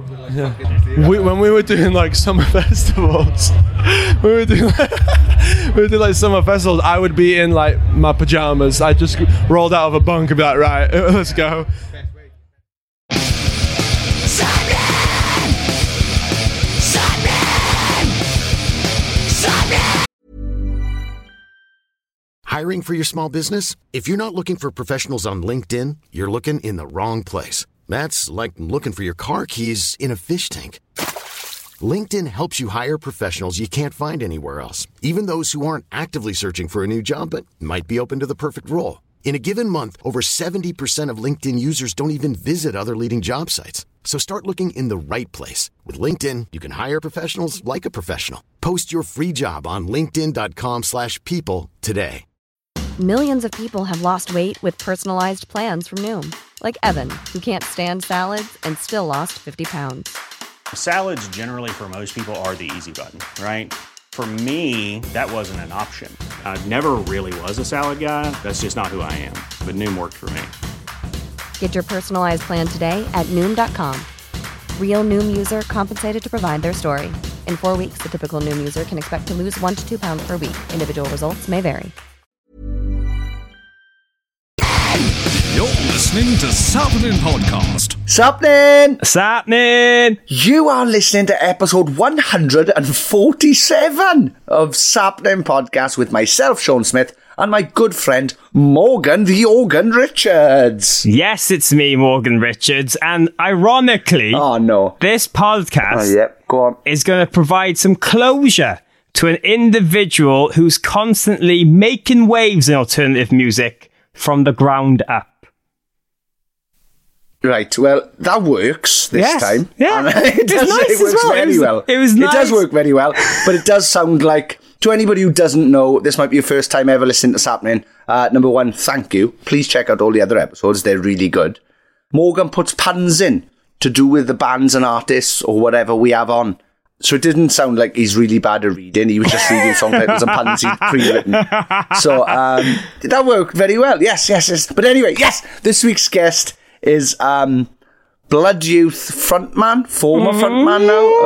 When we were doing like summer festivals, summer festivals, I would be in like my pajamas. I just rolled out of a bunk and be like, right, let's go. Hiring for your small business? If you're not looking for professionals on LinkedIn, you're looking in the wrong place. That's like looking for your car keys in a fish tank. LinkedIn helps you hire professionals you can't find anywhere else, even those who aren't actively searching for a new job but might be open to the perfect role. In a given month, over 70% of LinkedIn users don't even visit other leading job sites. So start looking in the right place. With LinkedIn, you can hire professionals like a professional. Post your free job on linkedin.com/people today. Millions of people have lost weight with personalized plans from Noom. Like Evan, who can't stand salads and still lost 50 pounds. Salads generally for most people are the easy button, right? For me, that wasn't an option. I never really was a salad guy. That's just not who I am. But Noom worked for me. Get your personalized plan today at Noom.com. Real Noom user compensated to provide their story. In 4 weeks, the typical Noom user can expect to lose 1 to 2 pounds per week. Individual results may vary. You're listening to Sapnin Podcast. Sapnin! You are listening to episode 147 of Sapnin Podcast with myself, Sean Smith, and my good friend, Morgan the Organ Richards. Yes, it's me, Morgan Richards, and ironically, this podcast is going to provide some closure to an individual who's constantly making waves in alternative music from the ground up. Right, well, that works this time. Yeah, it works very well. It was nice. It does work very well, but it does sound like, to anybody who doesn't know, this might be your first time ever listening to Sapnin. Number one, thank you. Please check out all the other episodes. They're really good. Morgan puts puns in to do with the bands and artists or whatever we have on. So it didn't sound like he's really bad at reading. He was just reading song titles and puns he'd pre-written. So that worked very well. Yes. But anyway, yes, this week's guest is Blood Youth frontman, former frontman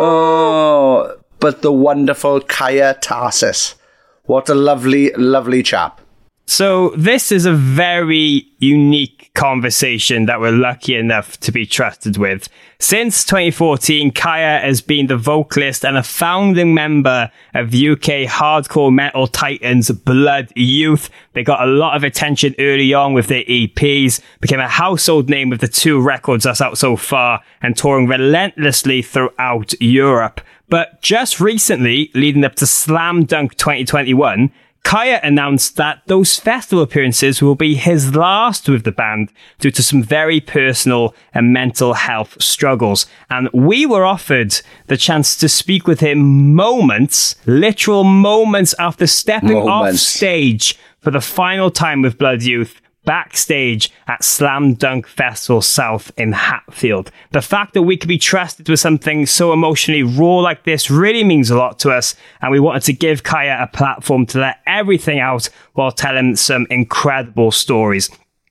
now, but the wonderful Kaya Tarsus. What a lovely, lovely chap. So this is a very unique conversation that we're lucky enough to be trusted with. Since 2014, Kaya has been the vocalist and a founding member of UK hardcore metal titans Blood Youth. They got a lot of attention early on with their EPs, became a household name with the 2 records that's out so far, and touring relentlessly throughout Europe. But just recently, leading up to Slam Dunk 2021, Kaya announced that those festival appearances will be his last with the band due to some very personal and mental health struggles. And we were offered the chance to speak with him literal moments after stepping off stage for the final time with Blood Youth, backstage at Slam Dunk Festival South in Hatfield. The fact that we could be trusted with something so emotionally raw like this really means a lot to us, and we wanted to give Kaya a platform to let everything out while telling some incredible stories.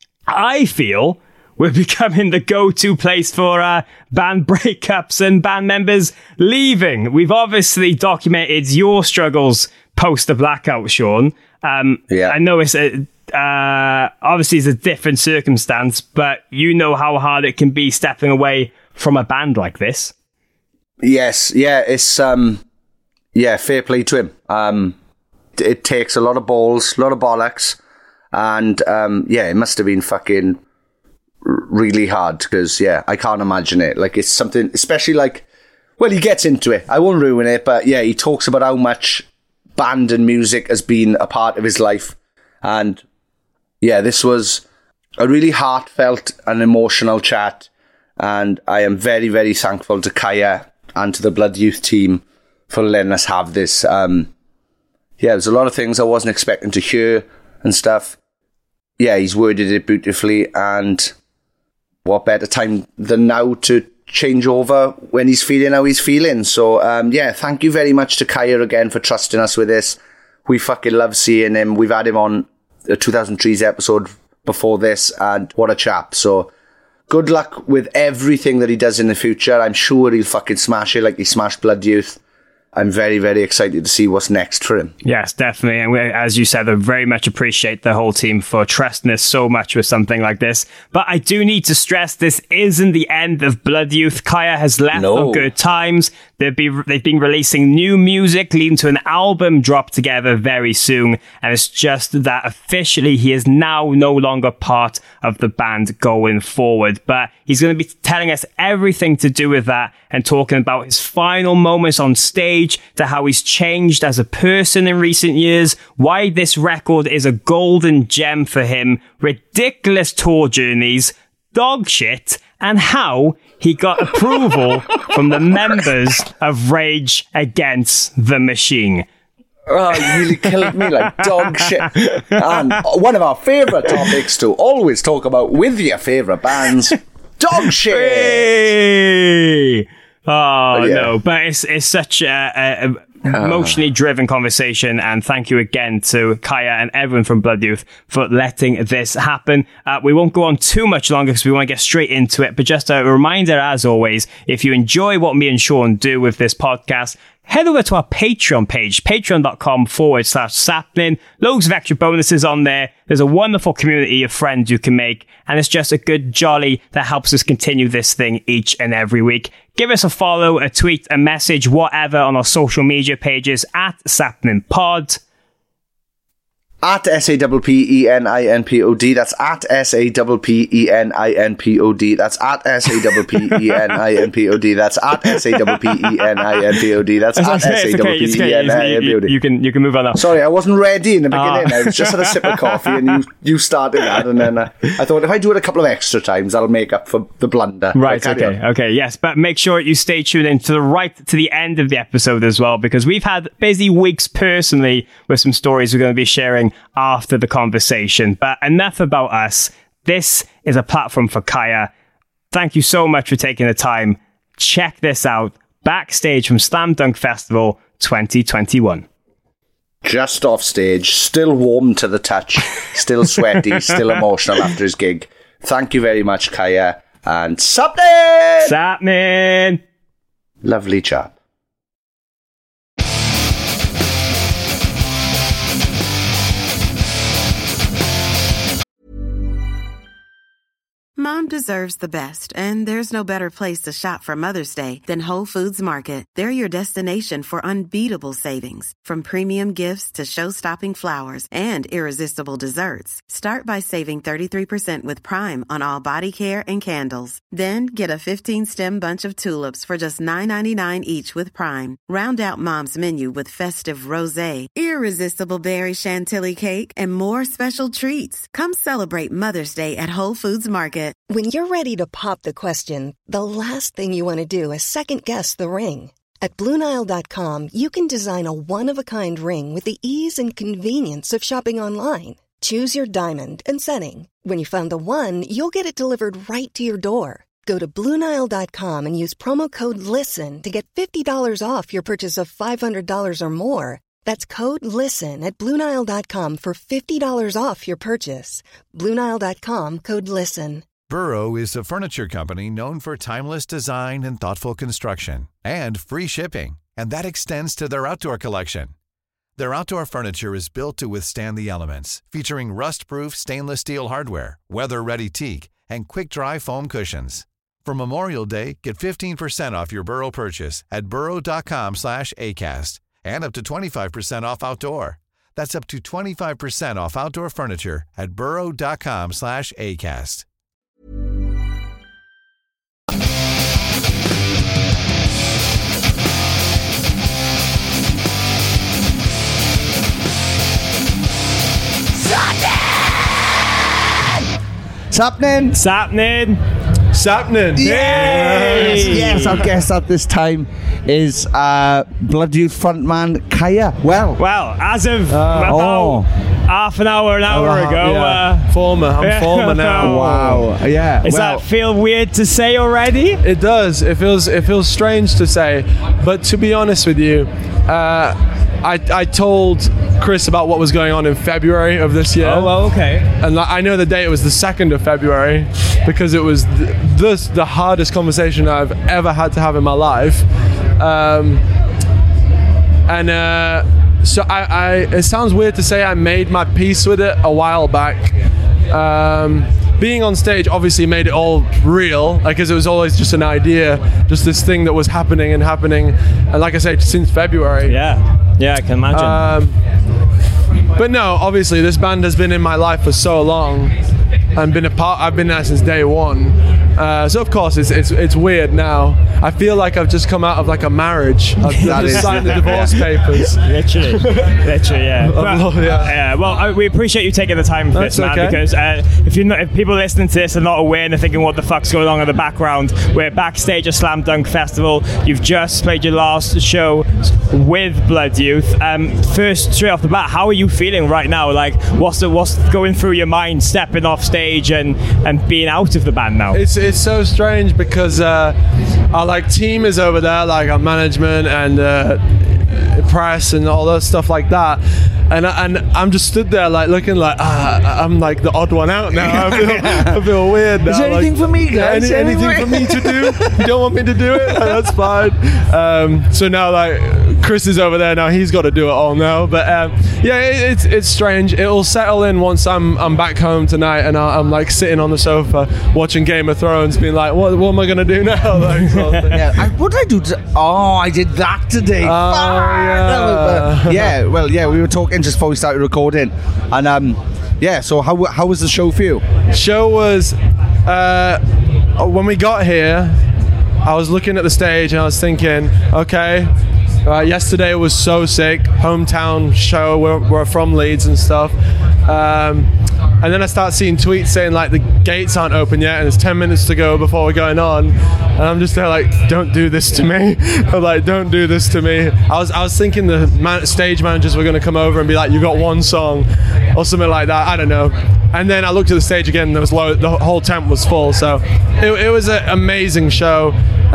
I feel we're becoming the go-to place for band breakups and band members leaving. We've obviously documented your struggles post the blackout, Sean. I know it's obviously it's a different circumstance, but you know how hard it can be stepping away from a band like this. Yes, it's fair play to him. It takes a lot of balls, a lot of bollocks, and it must have been fucking really hard because I can't imagine it. Like, it's something, especially he gets into it. I won't ruin it, but he talks about how much band and music has been a part of his life. And this was a really heartfelt and emotional chat. And I am very, very thankful to Kaya and to the Blood Youth team for letting us have this. There's a lot of things I wasn't expecting to hear and stuff. He's worded it beautifully. And what better time than now to change over when he's feeling how he's feeling. So, thank you very much to Kaya again for trusting us with this. We fucking love seeing him. We've had him on a 2003's episode before this, and what a chap. So, good luck with everything that he does in the future. I'm sure he'll fucking smash it like he smashed Blood Youth. I'm very, very excited to see what's next for him. Yes, definitely. And as you said, I very much appreciate the whole team for trusting us so much with something like this. But I do need to stress this isn't the end of Blood Youth. Kaya has left on good times. They've been releasing new music, leading to an album drop together very soon. And it's just that officially he is now no longer part of the band going forward. But he's going to be telling us everything to do with that and talking about his final moments on stage, to how he's changed as a person in recent years, why this record is a golden gem for him, ridiculous tour journeys, dog shit, and how he got approval from the members of Rage Against the Machine. Oh, you really killed me like dog shit. And one of our favourite topics to always talk about with your favourite bands, dog shit. Hey! Oh, yeah. No, but it's such a emotionally driven conversation, and thank you again to Kaya and everyone from Blood Youth for letting this happen. We won't go on too much longer because we want to get straight into it, but just a reminder, as always, if you enjoy what me and Sean do with this podcast, head over to our Patreon page, patreon.com/sapnin. Loads of extra bonuses on there. There's a wonderful community of friends you can make, and it's just a good jolly that helps us continue this thing each and every week. Give us a follow, a tweet, a message, whatever on our social media pages at SapninPod. At SAPPENINPOD. That's at SAPPENINPOD. That's at SAPPENINPOD. That's at SAPPENINPOD. That's at SAPPENINPOD. You can move on now. Sorry, I wasn't ready in the beginning. I was just had a sip of coffee and you started that, and then I thought if I do it a couple of extra times, that'll make up for the blunder. Right, okay, yes. But make sure you stay tuned in to the end of the episode as well, because we've had busy weeks personally with some stories we're going to be sharing after the conversation. But enough about us. This is a platform for Kaya. Thank you so much for taking the time. Check this out. Backstage from Slam Dunk Festival 2021. Just off stage, still warm to the touch, still sweaty, still emotional after his gig. Thank you very much, Kaya. And Sapnin! Sapnin! Lovely chap. Mom deserves the best, and there's no better place to shop for Mother's Day than Whole Foods Market. They're your destination for unbeatable savings, from premium gifts to show-stopping flowers and irresistible desserts. Start by saving 33% with Prime on all body care and candles. Then get a 15-stem bunch of tulips for just $9.99 each with Prime. Round out Mom's menu with festive rosé, irresistible berry chantilly cake, and more special treats. Come celebrate Mother's Day at Whole Foods Market. When you're ready to pop the question, the last thing you want to do is second-guess the ring. At BlueNile.com, you can design a one-of-a-kind ring with the ease and convenience of shopping online. Choose your diamond and setting. When you find the one, you'll get it delivered right to your door. Go to BlueNile.com and use promo code LISTEN to get $50 off your purchase of $500 or more. That's code LISTEN at BlueNile.com for $50 off your purchase. BlueNile.com, code LISTEN. Burrow is a furniture company known for timeless design and thoughtful construction, and free shipping, and that extends to their outdoor collection. Their outdoor furniture is built to withstand the elements, featuring rust-proof stainless steel hardware, weather-ready teak, and quick-dry foam cushions. For Memorial Day, get 15% off your Burrow purchase at burrow.com/ACAST, and up to 25% off outdoor. That's up to 25% off outdoor furniture at burrow.com/ACAST. Sapnin! Yes, our guest at this time is Blood Youth frontman Kaya. Well, as of about half an hour ago. I'm former now. Wow. Yeah. Does that feel weird to say already? It does. It feels strange to say. But to be honest with you, I told Chris about what was going on in February of this year. Oh, well, okay. And I know the date, it was the 2nd of February, because it was the hardest conversation I've ever had to have in my life. So it sounds weird to say I made my peace with it a while back. Being on stage obviously made it all real, because it was always just an idea, just this thing that was happening. And like I said, since February. Yeah, I can imagine. But no, obviously this band has been in my life for so long, and I've been there since day one. So of course it's weird now. I feel like I've just come out of like a marriage. I've just signed the divorce papers. Literally, yeah. Well, we appreciate you taking the time for this, man. Okay. Because if people listening to this are not aware and they're thinking, what the fuck's going on in the background? We're backstage at Slam Dunk Festival. You've just played your last show with Blood Youth. First, straight off the bat, how are you feeling right now? Like, what's going through your mind, stepping off stage and being out of the band now? It's so strange because our like team is over there, like our management and press and all that stuff like that, and I'm just stood there like looking like I'm like the odd one out now. I feel weird now. Is there anything for me, guys? Anything for me to do? You don't want me to do it? That's fine. So now like Chris is over there now. He's got to do it all now. But it's strange. It'll settle in once I'm back home tonight and I'm like sitting on the sofa watching Game of Thrones, being like, what am I gonna do now? Like, sort of thing. What did I do? I did that today. We were talking just before we started recording, and so how was the show for you? Show was when we got here, I was looking at the stage and I was thinking, okay, yesterday was so sick, hometown show, we're from Leeds and stuff, and then I start seeing tweets saying like the gates aren't open yet and there's 10 minutes to go before we're going on, and I'm just there like, don't do this to me. I'm like, don't do this to me. I was thinking the stage managers were going to come over and be like, you got one song or something like that, I don't know. And then I looked at the stage again and there was the whole tent was full, so it was an amazing show.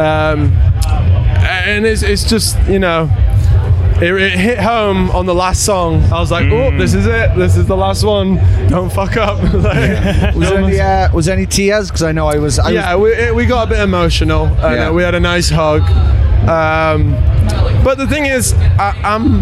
And it's just, you know, it hit home on the last song. I was like, oh, this is it. This is the last one. Don't fuck up. Was there any tears? Because I know I was. We got a bit emotional. We had a nice hug. But the thing is, I'm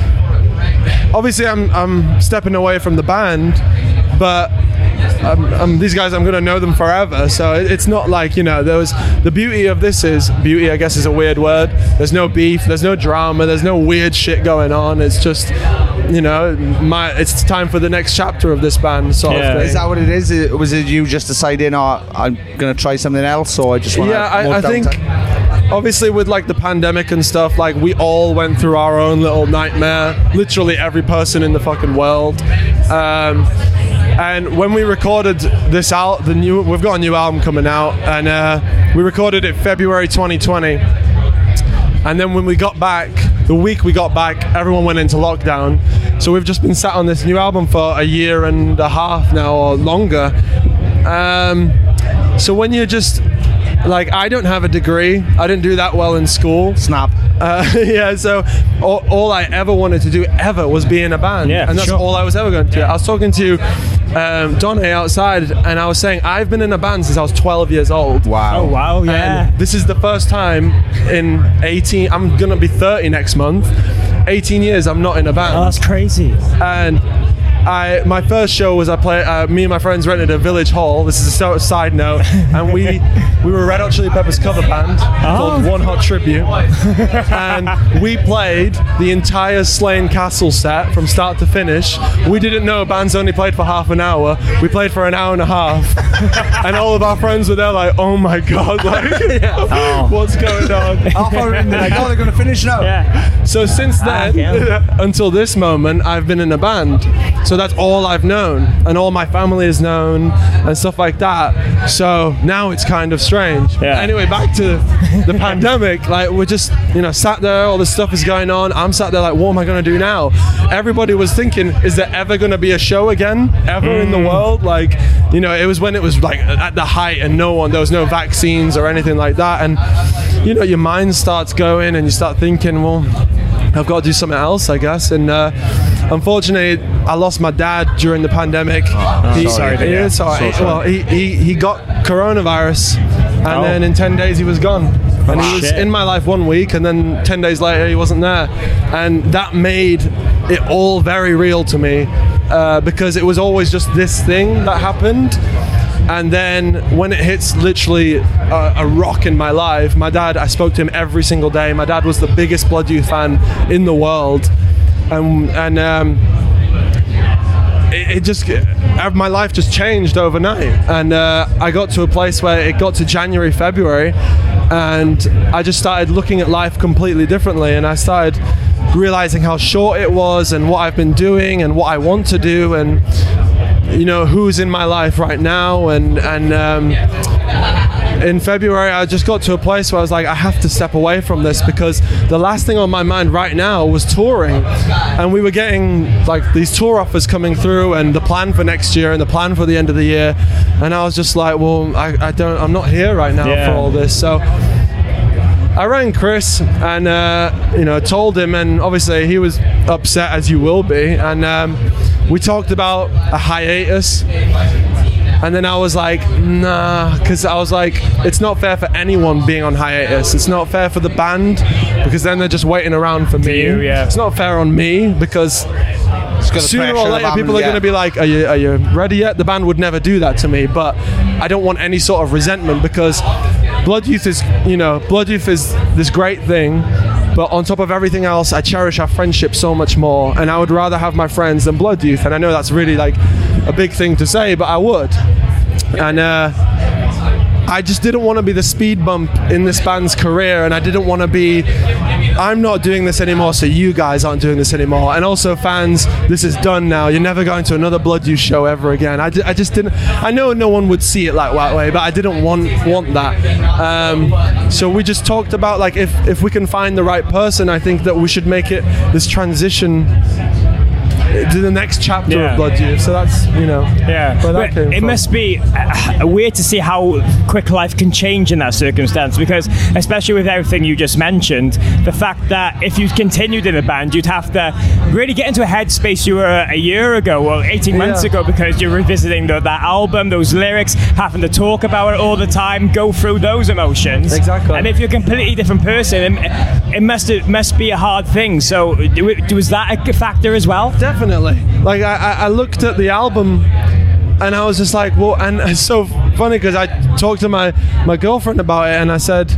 stepping away from the band, but these guys, I'm going to know them forever, so it's not like, you know, the beauty of this is, beauty I guess is a weird word, there's no beef, there's no drama, there's no weird shit going on, it's just, you know, it's time for the next chapter of this band sort of thing. Is that what it is? Was it you just deciding, I'm going to try something else, or I just want I think obviously with like the pandemic and stuff, like we all went through our own little nightmare, literally every person in the fucking world. And when we recorded this out, we've got a new album coming out, and we recorded it February 2020. And then when we got back, the week we got back, everyone went into lockdown. So we've just been sat on this new album for a year and a half now, or longer. So when you're just like, I don't have a degree, I didn't do that well in school. Snap. So all I ever wanted to do ever was be in a band, and that's all I was ever going to do. I was talking to Donny outside, and I was saying I've been in a band since I was 12 years old. Wow. Oh wow, yeah. And this is the first time in 18, I'm gonna be 30 next month, 18 years I'm not in a band. Oh, that's crazy. And my first show was me and my friends rented a Village Hall. This is a sort of side note, and we were a Red Hot Chili Peppers cover band called One Hot Tribute, and we played the entire Slane Castle set from start to finish. We didn't know bands only played for half an hour. We played for an hour and a half, and all of our friends were there like, oh my god, like what's going on? They're going to finish now. Yeah. So since then until this moment, I've been in a band. So that's all I've known, and all my family has known, and stuff like that. So now it's kind of strange. Yeah. Anyway, back to the pandemic. Like, we're just, you know, sat there, all this stuff is going on. I'm sat there like, what am I going to do now? Everybody was thinking, is there ever going to be a show again? Ever in the world? Like, you know, it was when it was like at the height and there was no vaccines or anything like that. And, you know, your mind starts going and you start thinking, well, I've got to do something else, I guess. And unfortunately, I lost my dad during the pandemic. He got coronavirus, and then in 10 days he was gone. And he was in my life 1 week, and then 10 days later he wasn't there. And that made it all very real to me, because it was always just this thing that happened. And then when it hits literally a rock in my life, my dad, I spoke to him every single day. My dad was the biggest Blood Youth fan in the world. My life just changed overnight. And I got to a place where it got to January, February, and I just started looking at life completely differently. And I started realizing how short it was, and what I've been doing, and what I want to do, and who's in my life right now. And in February, I just got to a place where I was like, I have to step away from this, because the last thing on my mind right now was touring. And we were getting like these tour offers coming through, and the plan for next year, and the plan for the end of the year. And I was just like, well, I'm not here right now for all this. So I rang Chris and told him, and obviously he was upset, as you will be. And we talked about a hiatus. And then I was like, nah, because I was like, it's not fair for anyone being on hiatus. It's not fair for the band, because then they're just waiting around for me. It's not fair on me, because sooner or later people are going to be like, are you ready yet? The band would never do that to me, but I don't want any sort of resentment, because Blood Youth is this great thing. But on top of everything else, I cherish our friendship so much more, and I would rather have my friends than Blood Youth. And I know that's really like a big thing to say, but I would. And I just didn't want to be the speed bump in this band's career, and I didn't want to be, I'm not doing this anymore, so you guys aren't doing this anymore. And also, fans, this is done now. You're never going to another Blood Youth show ever again. I just didn't, I know no one would see it like that way, but I didn't want that. So we just talked about, like, if we can find the right person, I think that we should make it this transition to the next chapter of Blood Youth. So that's, where that came from. It must be weird to see how quick life can change in that circumstance, because especially with everything you just mentioned, the fact that if you'd continued in a band, you'd have to really get into a headspace you were a year ago or 18 months ago, because you're revisiting that album, those lyrics, having to talk about it all the time, go through those emotions. Exactly. And if you're a completely different person, it must be a hard thing. So was that a factor as well? Definitely. Like, I looked at the album and I was just like, well, and it's so funny because I talked to my girlfriend about it, and I said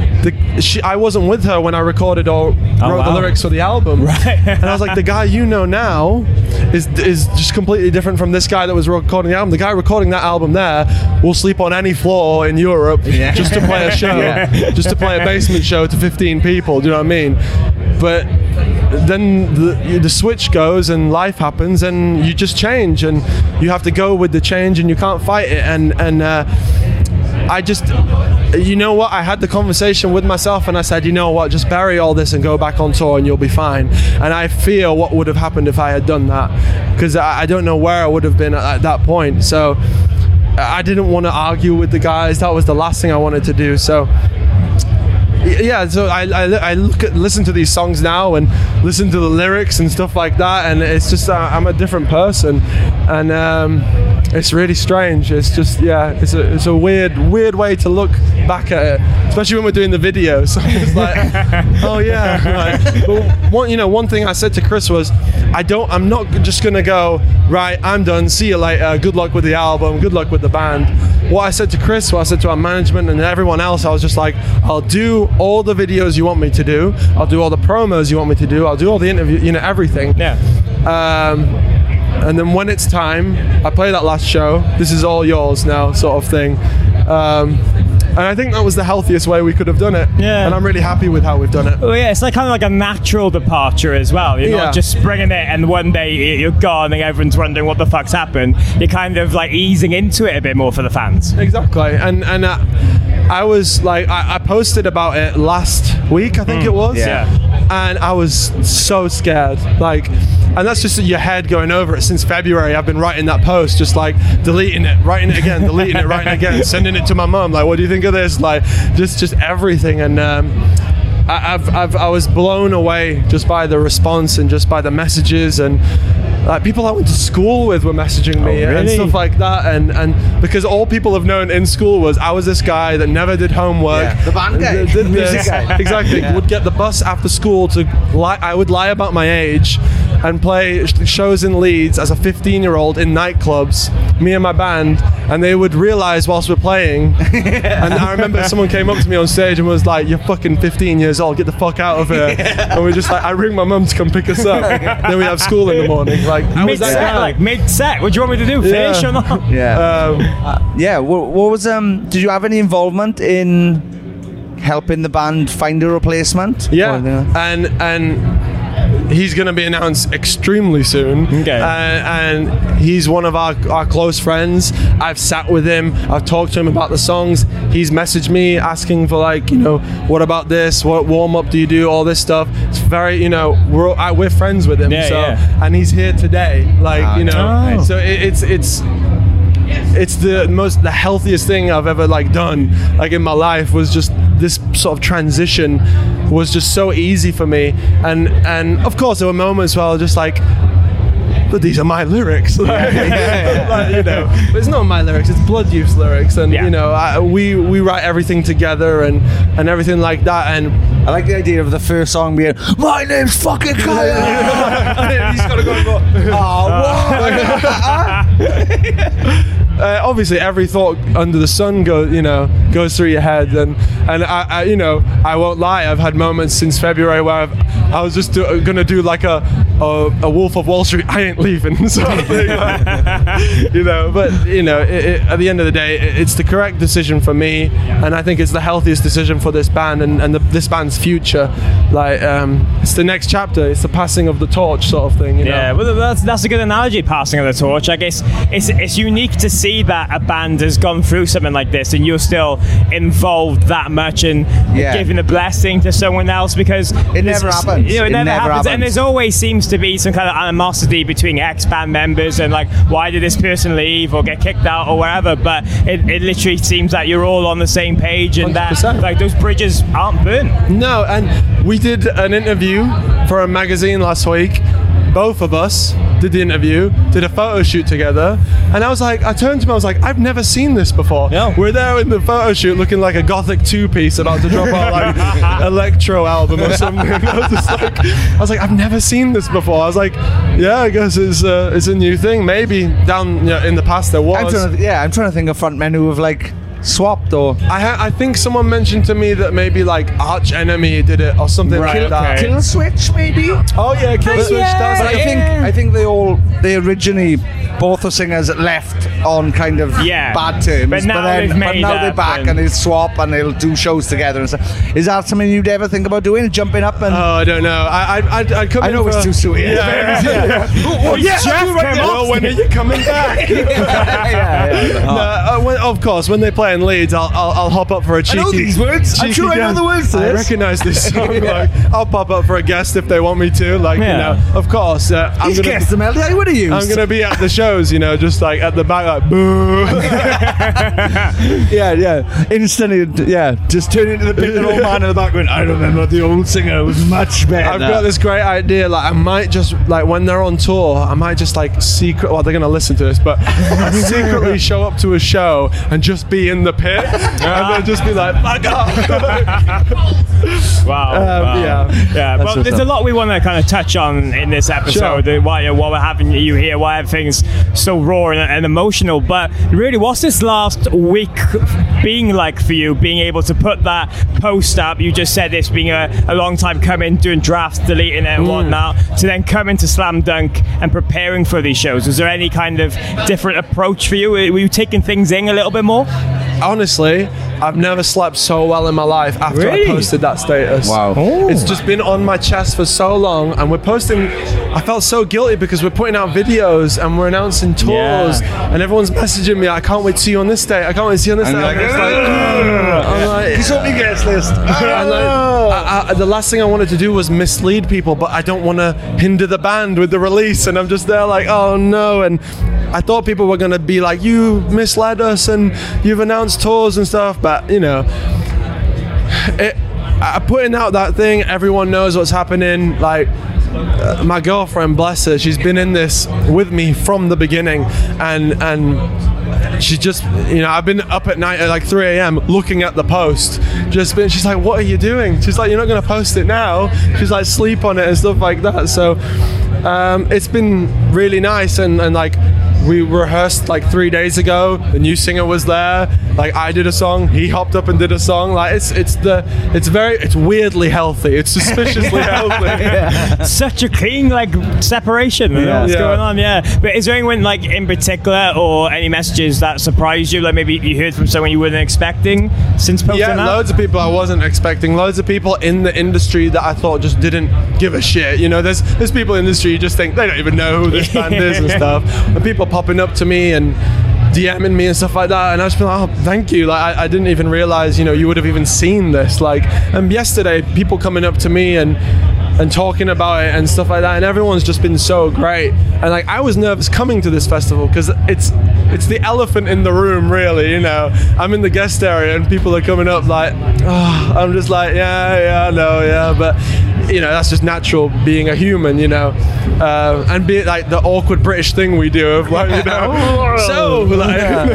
I wasn't with her when I recorded or wrote the lyrics for the album. Right. And I was like, the guy you know now is just completely different from this guy that was recording the album. The guy recording that album there will sleep on any floor in Europe just to play a show, just to play a basement show to 15 people. Do you know what I mean? But then the switch goes and life happens, and you just change, and you have to go with the change, and you can't fight it. And I just, you know what, I had the conversation with myself, and I said, you know what, just bury all this and go back on tour and you'll be fine. And I fear what would have happened if I had done that, because I don't know where I would have been at that point. So I didn't want to argue with the guys. That was the last thing I wanted to do. So so I listen to these songs now and listen to the lyrics and stuff like that, and it's just I'm a different person, and it's really strange. It's just it's a weird way to look back at it, especially when we're doing the video. So it's like, oh yeah. Right. But one thing I said to Chris was, I'm not just gonna go, right, I'm done, see you later, good luck with the album, good luck with the band. What I said to Chris, what I said to our management and everyone else, I was just like, I'll do all the videos you want me to do, I'll do all the promos you want me to do, I'll do all the interviews, everything. Yeah. And then when it's time, I play that last show, this is all yours now, sort of thing. And I think that was the healthiest way we could have done it. Yeah. And I'm really happy with how we've done it. Well, yeah, it's kind of like a natural departure as well. You're not just springing it and one day you're gone and everyone's wondering what the fuck's happened. You're kind of like easing into it a bit more for the fans. Exactly. And I was like, I posted about it last week, I think it was. Yeah. And I was so scared. Like, and that's just your head going over it. Since February, I've been writing that post, just like deleting it, writing it again, deleting it, writing it again, sending it to my mum. Like, what do you think of this? Like, just everything. And I was blown away just by the response and just by the messages, and like people I went to school with were messaging me and stuff like that, and because all people have known in school was I was this guy that never did homework, the band guy, did this, music guy. exactly. Would get the bus after school to lie. I would lie about my age and play shows in Leeds as a 15-year-old in nightclubs, me and my band, and they would realize whilst we're playing, and I remember someone came up to me on stage and was like, "You're fucking 15 years old, get the fuck out of here." And we're just like, I ring my mum to come pick us up, then we have school in the morning. Like, I was that guy. Like mid-set, what do you want me to do? Finish or not? Yeah. What was did you have any involvement in helping the band find a replacement? Yeah, and he's going to be announced extremely soon. Okay. And he's one of our close friends. I've sat with him. I've talked to him about the songs. He's messaged me asking for, like, you know, what about this? What warm-up do you do? All this stuff. It's very, you know, we're friends with him. And he's here today. Like, you know, so it's the healthiest thing I've ever like done like in my life. Was just this sort of transition was just so easy for me, and of course there were moments where I was just like, but these are my lyrics. Like, you know, but it's not my lyrics, it's Blood Youth's lyrics, and you know, we write everything together and everything like that. And I like the idea of the first song being, "My name's fucking Kyle." He's got to go and go, obviously every thought under the sun goes through your head, and I you know, I won't lie, I've had moments since February where I was just gonna do like a Wolf of Wall Street, I ain't leaving sort of thing, like, you know. But you know, at the end of the day, it's the correct decision for me, and I think it's the healthiest decision for this band and this band's future. Like, it's the next chapter, it's the passing of the torch sort of thing, you know? Yeah, well, that's a good analogy, passing of the torch. I guess it's unique to see that a band has gone through something like this and you're still involved that much and giving a blessing to someone else, because it never happens. You know, it never happens. And there's always seems to be some kind of animosity between ex-band members and like, why did this person leave or get kicked out or wherever, but it literally seems that you're all on the same page and 100%. That like those bridges aren't burnt. No, and we did an interview for a magazine last week. Both of us did the interview, did a photo shoot together, and I turned to him, I was like, I've never seen this before. Yeah. We're there in the photo shoot looking like a gothic two-piece about to drop our like electro album or something. I was like, I've never seen this before. I was like, yeah, I guess it's a new thing. Maybe down in the past there was. I'm trying to think of frontmen who have like swapped, or I think someone mentioned to me that maybe like Arch Enemy did it or something like that. Kill Switch maybe. Oh yeah, Kill Switch. But I think they originally, both the singers left on kind of bad terms, but now they're back and they'll swap and they'll do shows together and stuff. Is that something you'd ever think about doing, jumping up and? Oh, I don't know. I know it's too soon. Well, when are you coming back? Of course, when they play in Leeds, I'll hop up for a cheeky. I know these words. I'm sure I know the words to this. I recognise this song. Like, I'll pop up for a guest if they want me to. Like, you know, of course. He's guessed the melody I would have used. I'm gonna be at the shows, you know, just like at the back, like boo. Instantly, just turn into the big old man in the back going, I remember the old singer was much better. I've got this great idea, like I might just, like when they're on tour, I might just like well, they're gonna listen to this, but I secretly show up to a show and just be in the pit and then just be like, fuck off. Wow. Yeah. Well, there's a lot we want to kind of touch on in this episode. Sure. Why we're having you here, why everything's so raw and emotional. But really, what's this last week being like for you? Being able to put that post up, you just said this being a long time coming, doing drafts, deleting it and whatnot, to then come into Slam Dunk and preparing for these shows. Was there any kind of different approach for you? Were you taking things in a little bit more? Honestly, I've never slept so well in my life after I posted that status. Wow. It's just been on my chest for so long, and we're posting. I felt so guilty because we're putting out videos and we're announcing tours, and everyone's messaging me, I can't wait to see you on this day. I can't wait to see you on this day. I'm like, he's on my guest list. The last thing I wanted to do was mislead people, but I don't want to hinder the band with the release, and I'm just there like, oh no. And I thought people were going to be like, you misled us and you've announced tours and stuff, but you know, putting out that thing, everyone knows what's happening. Like, my girlfriend, bless her, she's been in this with me from the beginning, and she just, you know, I've been up at night at like 3 a.m. looking at the post. She's like, what are you doing? She's like, you're not going to post it now. She's like, sleep on it and stuff like that. So it's been really nice, and like, we rehearsed like 3 days ago. The new singer was there. Like, I did a song, he hopped up and did a song. Like, it's weirdly healthy. It's suspiciously healthy. Yeah. Such a clean like separation. What's going on? Yeah. But is there anyone like in particular, or any messages that surprised you? Like maybe you heard from someone you weren't expecting since posting that? Yeah, loads of people I wasn't expecting. Loads of people in the industry that I thought just didn't give a shit. You know, there's people in the industry you just think they don't even know who this band is and stuff. And people popping up to me and DMing me and stuff like that, and I just been like, oh, thank you. Like, I didn't even realize, you know, you would have even seen this. Like, and yesterday, people coming up to me and talking about it and stuff like that, and everyone's just been so great. And like, I was nervous coming to this festival because it's the elephant in the room, really. You know, I'm in the guest area and people are coming up like, oh, I'm just like, yeah, but you know, that's just natural being a human, you know, and be like the awkward British thing we do of like, you know, so like,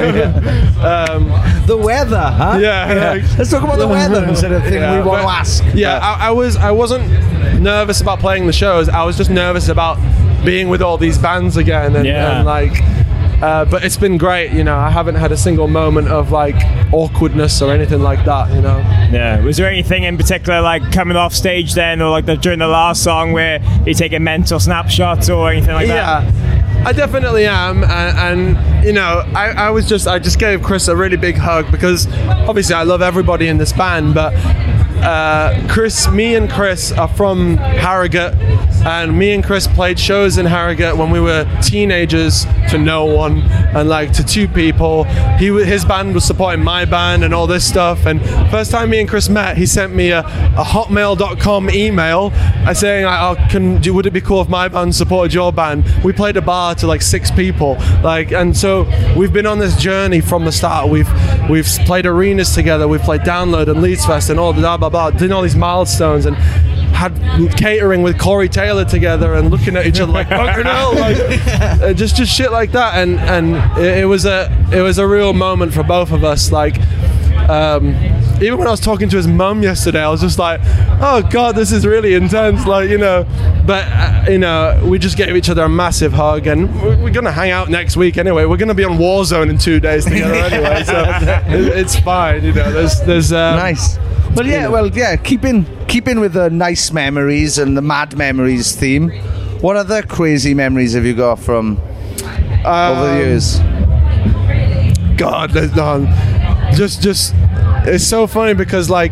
the weather, huh? Yeah. Like, let's talk about the weather instead of the thing we want to ask. Yeah, I wasn't nervous about playing the shows. I was just nervous about being with all these bands again, and like. But it's been great, you know. I haven't had a single moment of like awkwardness or anything like that, you know. Yeah. Was there anything in particular, like coming off stage then, or like during the last song, where you take a mental snapshot or anything like that? Yeah, I definitely am, and you know, I just gave Chris a really big hug because obviously I love everybody in this band, but me and Chris are from Harrogate, and me and Chris played shows in Harrogate when we were teenagers to no one and like to 2 people. His band was supporting my band and all this stuff, and first time me and Chris met, he sent me a hotmail.com email saying, would it be cool if my band supported your band? We played a bar to like 6 people, like, and so we've been on this journey from the start. We've played arenas together, we've played Download and Leeds Fest and all the blah blah, did all these milestones, and had catering with Corey Taylor together and looking at each other like fucking hell, like just shit like that, and it was a real moment for both of us. Like, even when I was talking to his mum yesterday, I was just like, oh god, this is really intense, like, you know. But you know, we just gave each other a massive hug, and we're gonna hang out next week anyway. We're gonna be on Warzone in 2 days together anyway, so it's fine, you know. There's nice. Keeping with the nice memories and the mad memories theme, what other crazy memories have you got from over the years? God, just it's so funny because like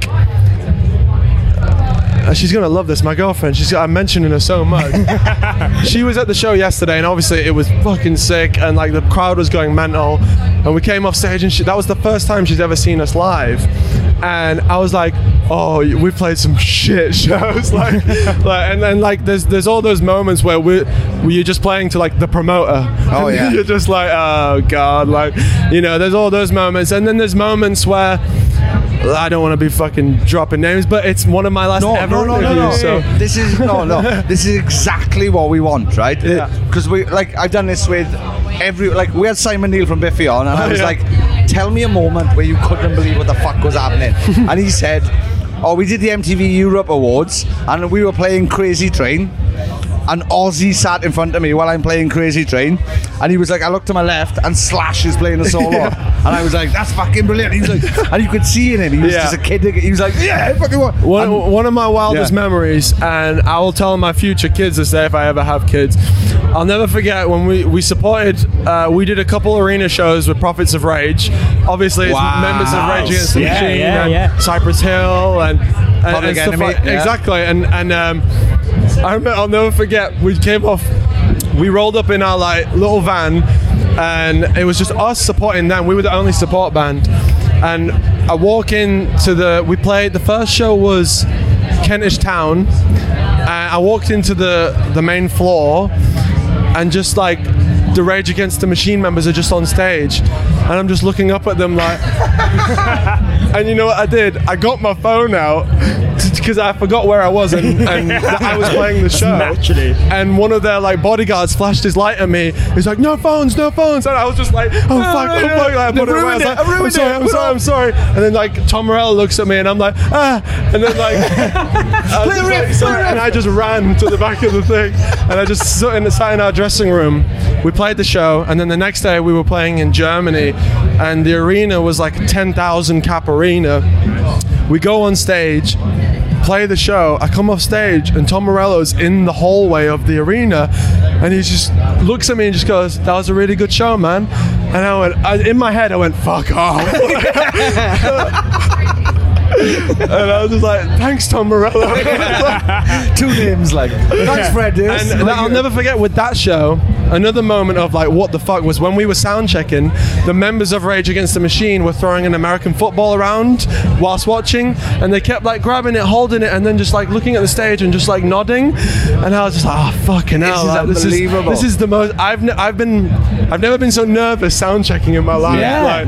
she's gonna love this. My girlfriend, I'm mentioning her so much. She was at the show yesterday, and obviously it was fucking sick, and like the crowd was going mental, and we came off stage, and that was the first time she's ever seen us live. And I was like, oh, we played some shit shows, like and then like there's all those moments where you're just playing to like the promoter. Oh yeah. You're just like, oh god, like, you know, there's all those moments, and then there's moments where I don't want to be fucking dropping names, but it's one of my last ever interviews. No. So this is exactly what we want, right? Yeah. Because I've done this with we had Simon Neil from Biffy on, and I was like, tell me a moment where you couldn't believe what the fuck was happening. And he said, we did the MTV Europe Awards, and we were playing Crazy Train, and Ozzy sat in front of me while I'm playing Crazy Train, and he was like, I looked to my left and Slash is playing a solo, and I was like, that's fucking brilliant. He was like, and you could see in him, he was just a kid, he was like, yeah, fucking what? One of my wildest memories, and I will tell my future kids this day if I ever have kids, I'll never forget when we supported, we did a couple arena shows with Prophets of Rage. Obviously, it's members of Rage Against the Machine, and Cypress Hill, and stuff like, exactly, and I'll never forget, we rolled up in our like little van, and it was just us supporting them. We were the only support band, and I walk into we played, the first show was Kentish Town, and I walked into the main floor, and just like the Rage Against the Machine members are just on stage, and I'm just looking up at them like And you know what I did? I got my phone out because I forgot where I was, and I was playing the show. Naturally. And one of their like bodyguards flashed his light at me. He's like, "No phones, no phones." And I was just like, "Oh fuck, oh fuck!" Like, I put it away. I was like, I'm sorry. And then like Tom Morello looks at me, and I'm like, "Ah!" And then like, and I just ran to the back of the thing, and I just sat in our dressing room. We played the show, and then the next day we were playing in Germany, and the arena was like a 10,000 cap arena. We go on stage, play the show. I come off stage, and Tom Morello's in the hallway of the arena, and he just looks at me and just goes, "That was a really good show, man." And in my head, I went, "Fuck off." And I was just like, "Thanks, Tom Morello." Two names, like, thanks, Fred. And I'll never forget with that show, another moment of like, what the fuck, was when we were sound checking, the members of Rage Against the Machine were throwing an American football around whilst watching, and they kept like grabbing it, holding it, and then just like looking at the stage and just like nodding. And I was just like, "Oh fucking hell, this is unbelievable." This is the most I've never been so nervous sound checking in my life.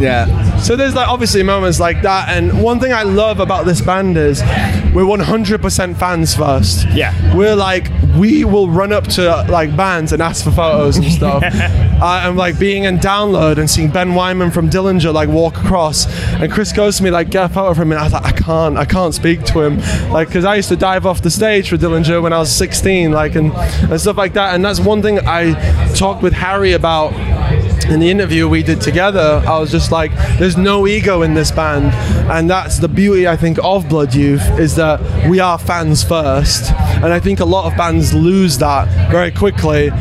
So there's like obviously moments like that, and one thing I love about this band is we're 100% fans first. Yeah. We're like, we will run up to like bands and ask for photos and stuff. I'm like being in Download and seeing Ben Wyman from Dillinger like walk across, and Chris goes to me like, "Get a photo from him," and I was like, I can't speak to him, like, because I used to dive off the stage for Dillinger when I was 16, like, and stuff like that. And that's one thing I talked with Harry about in the interview we did together. I was just like, there's no ego in this band, and that's the beauty, I think, of Blood Youth, is that we are fans first. And I think a lot of bands lose that very quickly.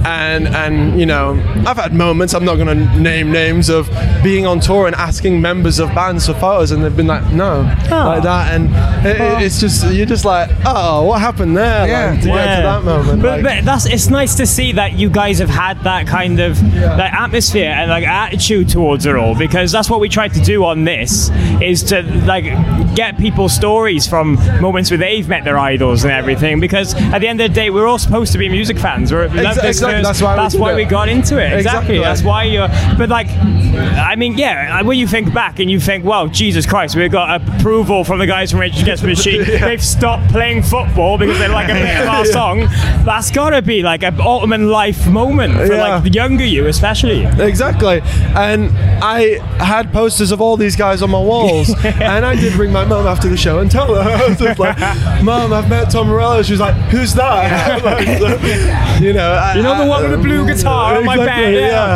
And you know, I've had moments, I'm not going to name names, of being on tour and asking members of bands for photos, and they've been like, "No," like that. And it's just, you're just like, "Oh, what happened there?" Like, to get to that moment. But it's nice to see that you guys have had that kind of like atmosphere and like attitude towards it all, because that's what we tried to do on this, is to like get people's stories from moments where they've met their idols and everything, because at the end of the day, we're all supposed to be music fans. We love this. That's why we got into it. Exactly. That's why you're. But like, I mean, yeah. When you think back and you think, well, Jesus Christ, we got approval from the guys from Rage Against the Machine. They've stopped playing football because they like a bit of our song. That's gotta be like an ultimate life moment for like the younger you, especially. Exactly. And I had posters of all these guys on my walls, and I did ring my mum after the show and tell her. I was just like, "Mum, I've met Tom Morello." She was like, "Who's that?" Like, you know the one with the blue guitar on my bed.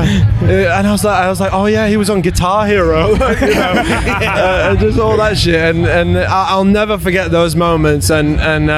And I was like, "Oh yeah, he was on Guitar Hero." Like, you know, just all that shit, and I'll never forget those moments, and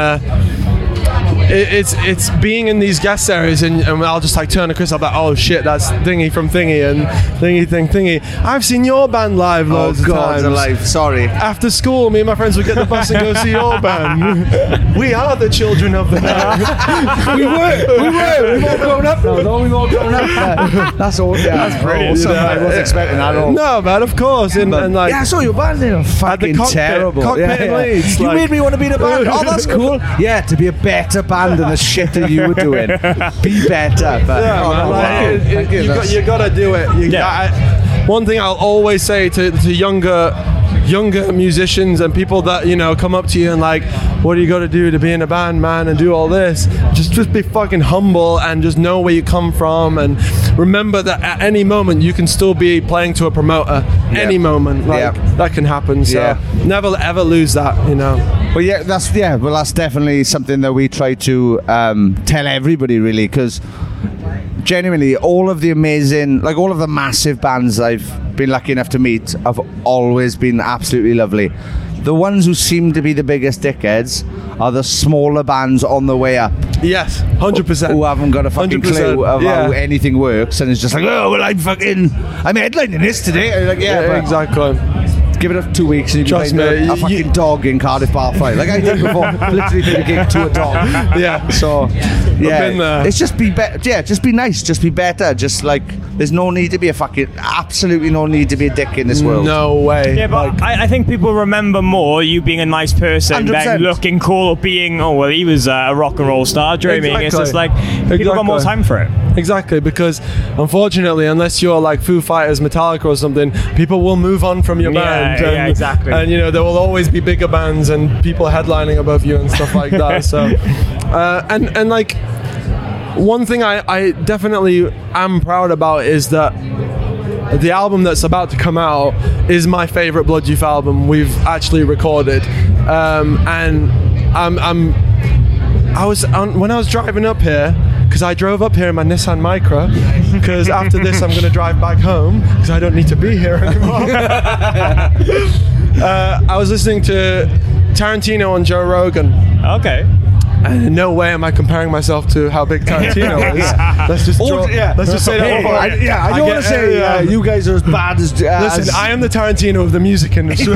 it's being in these guest areas, and I'll just like turn to Chris, I'll be like, "Oh shit, that's Thingy from Thingy, and Thingy. I've seen your band live loads of times." Alive. Sorry. After school, me and my friends would get the bus and go see your band. We are the children of the night. We were. We've all grown up now, though. We've all grown up. That's all. Yeah, that's brilliant. Awesome. I wasn't expecting that at all. No, man, of course. And like, yeah, I saw your band there. Fucking terrible. Cockpit in Leeds. You made me want to be in a band. Oh, that's cool. Yeah, to be a better band than the shit that you were doing. Be better. But you gotta do it. One thing I'll always say to younger musicians and people that, you know, come up to you and like, "What do you got to do to be in a band, man, and do all this?" Just be fucking humble and just know where you come from, and remember that at any moment you can still be playing to a promoter. Any moment, like that can happen. So never ever lose that, you know. Well, that's definitely something that we try to tell everybody, really, because genuinely, all of the massive bands I've been lucky enough to meet have always been absolutely lovely. The ones who seem to be the biggest dickheads are the smaller bands on the way up. Yes, 100%. Who haven't got a fucking clue of how anything works, and it's just like, "Oh, well, I'm headlining this today." I'm like, exactly. Give it 2 weeks and you can play a fucking dog in Cardiff Bar Fight. Like I did before, literally did a gig to a dog. Yeah. So, been there. It's just be better. Yeah, just be nice. Just be better. Just like, there's no need to be absolutely no need to be a dick in this world. No way. Yeah, but I think people remember more you being a nice person 100%. than looking cool or being, "Oh, well, he was a rock and roll star dreaming." Exactly. It's just like, people got more time for it. Exactly, because unfortunately, unless you're like Foo Fighters, Metallica or something, people will move on from your band. Yeah, exactly. And there will always be bigger bands and people headlining above you and stuff like that. So, and like, one thing I definitely am proud about is that the album that's about to come out is my favorite Blood Youth album we've actually recorded. And when I was driving up here, because I drove up here in my Nissan Micra, because after this I'm going to drive back home because I don't need to be here anymore. I was listening to Tarantino on Joe Rogan. Okay. And in no way am I comparing myself to how big Tarantino is. Let's just say that. I don't want to say you guys are as bad as. Listen, I am the Tarantino of the music industry.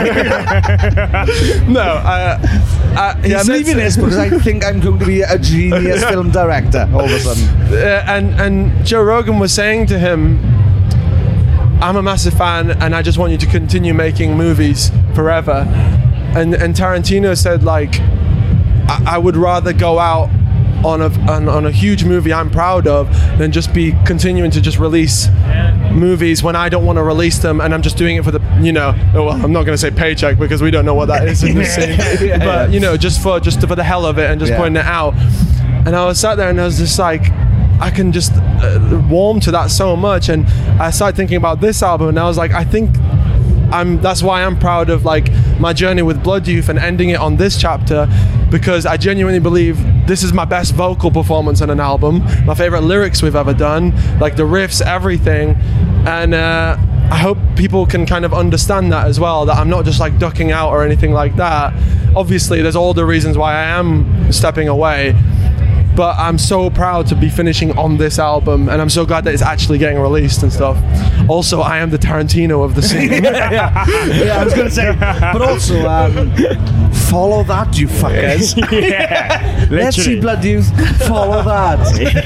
No, I'm leaving this because I think I'm going to be a genius film director all of a sudden. And Joe Rogan was saying to him, I'm a massive fan and I just want you to continue making movies forever. And Tarantino said, like, I would rather go out on a huge movie I'm proud of than just be continuing to just release movies when I don't want to release them, and I'm just doing it for the, well, I'm not going to say paycheck because we don't know what that is in this scene, but just for the hell of it and just putting it out. And I was sat there and I was just like, I can just warm to that so much. And I started thinking about this album and I was like, I think that's why I'm proud of like my journey with Blood Youth and ending it on this chapter, because I genuinely believe this is my best vocal performance on an album, my favorite lyrics we've ever done, like the riffs, everything. And I hope people can kind of understand that as well, that I'm not just like ducking out or anything like that. Obviously there's all the reasons why I am stepping away, but I'm so proud to be finishing on this album, and I'm so glad that it's actually getting released and stuff. Also, I am the Tarantino of the scene. yeah, I was going to say, but also, follow that, you fuckers. Let's see Blood Youth, follow that.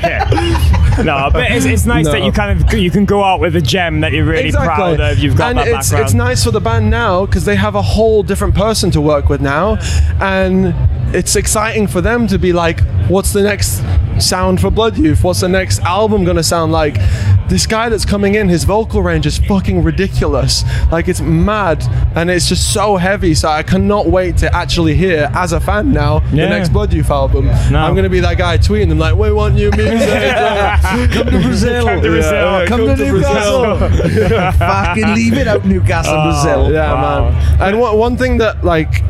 No, but it's nice that you can go out with a gem that you're really proud of. You've got that background. It's nice for the band now because they have a whole different person to work with now, and it's exciting for them to be like, what's the next sound for Blood Youth? What's the next album gonna sound like? This guy that's coming in, his vocal range is fucking ridiculous. Like, it's mad, and it's just so heavy, so I cannot wait to actually hear, as a fan now, the next Blood Youth album. No. I'm gonna be that guy tweeting them like, we want new music. Come to Brazil. Come to Brazil. Come to Newcastle. Fucking leave it out, Newcastle, Brazil. Yeah, man. And one thing that, like,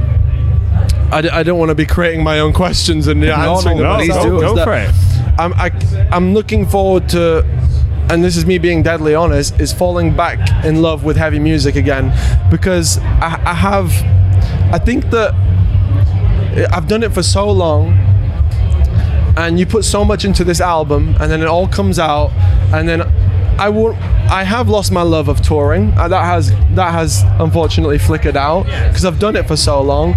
I don't want to be creating my own questions and answering them. Please do. Go for it. I'm looking forward to, and this is me being deadly honest, is falling back in love with heavy music again, because I think that I've done it for so long, and you put so much into this album, and then it all comes out, and then I have lost my love of touring. That has unfortunately flickered out because I've done it for so long.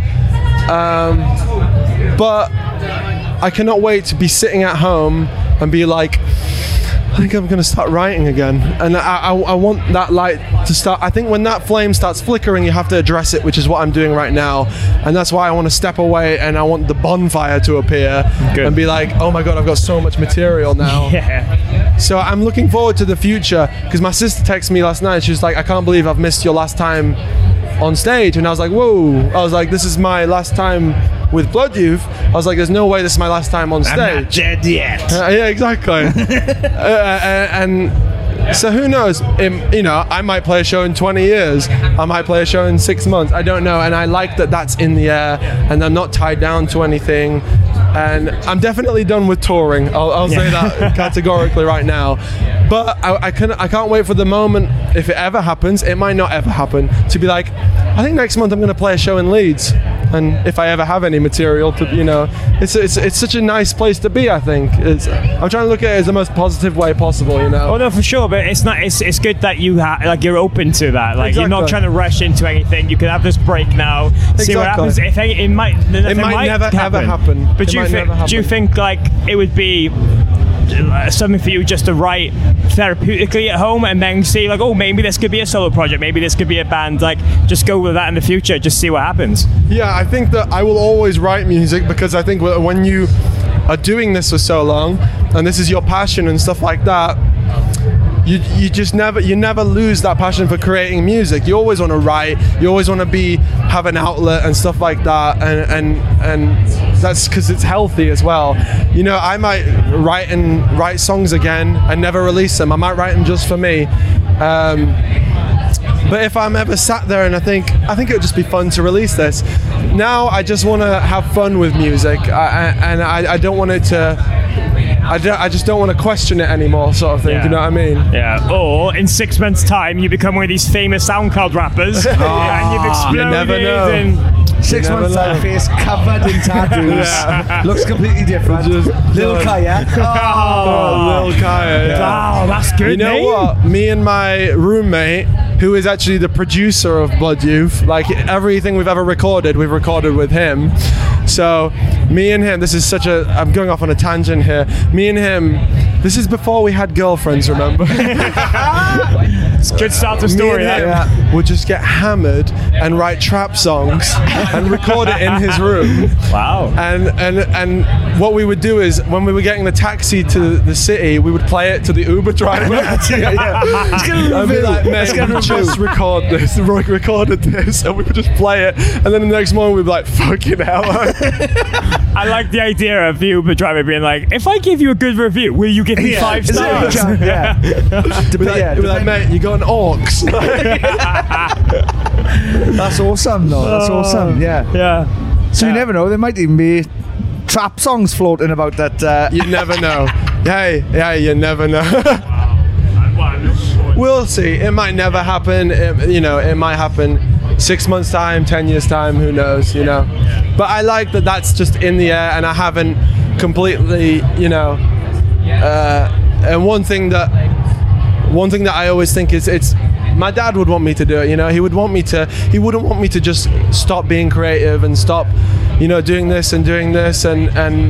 But I cannot wait to be sitting at home and be like, I think I'm going to start writing again. And I want that light to start. I think when that flame starts flickering, you have to address it, which is what I'm doing right now. And that's why I want to step away and I want the bonfire to appear. Good. And be like, oh my God, I've got so much material now. Yeah. So I'm looking forward to the future, because my sister texted me last night. She was like, I can't believe I've missed your last time on stage. And I was like, whoa. I was like, this is my last time with Blood Youth. I was like, there's no way this is my last time on stage. I'm not dead yet. Yeah, exactly. And so who knows? I might play a show in 20 years. I might play a show in 6 months. I don't know. And I like that that's in the air, and I'm not tied down to anything. And I'm definitely done with touring. I'll say that categorically right now. But I can't wait for the moment, if it ever happens, it might not ever happen, to be like, I think next month I'm going to play a show in Leeds. And if I ever have any material to, it's such a nice place to be, I think. I'm trying to look at it as the most positive way possible, Oh no, for sure, but it's not. It's good that you're open to that. Like, you're not trying to rush into anything. You can have this break now, see what happens. If it might never ever happen. But do you think like it would be something for you just to write therapeutically at home and then see like, oh, maybe this could be a solo project, maybe this could be a band, like just go with that in the future, just see what happens? Yeah, I think that I will always write music, because I think when you are doing this for so long, and this is your passion and stuff like that, you just never lose that passion for creating music. You always want to write, you always want to have an outlet and stuff like that, and that's because it's healthy as well. You know, I might write songs again and never release them. I might write them just for me. But if I'm ever sat there and I think it would just be fun to release this. Now I just want to have fun with music, and I don't want it to. I just don't want to question it anymore, sort of thing. Do you know what I mean? Yeah. Or in 6 months' time, you become one of these famous SoundCloud rappers, and you've exploded. You never know. 6 months time, face covered in tattoos. Looks completely different. Lil Kaya. Lil Kaya. Yeah. Wow, that's good. You know what? Me and my roommate, who is actually the producer of Blood Youth, like everything we've ever recorded, we've recorded with him. So me and him, I'm going off on a tangent here. Me and him, this is before we had girlfriends, remember? It's a good start to the story. Would just get hammered and write trap songs and record it in his room. Wow. And what we would do is, when we were getting the taxi to the city, we would play it to the Uber driver. I'd be like, mate, we just recorded this, and we would just play it, and then the next morning we'd be like, fucking hell. I like the idea of the Uber driver being like, if I give you a good review, will you give me 5 stars? We're like, mate, you got an aux. That's awesome, though. That's awesome. Yeah. So you never know. There might even be trap songs floating about that. You never know. Yeah, you never know. We'll see. It might never happen. It might happen 6 months' time, 10 years' time. Who knows? You know. But I like that that's just in the air, and I haven't completely, and one thing that I always think is it's. My dad would want me to do it, he wouldn't want me to just stop being creative and stop, doing this and doing this, and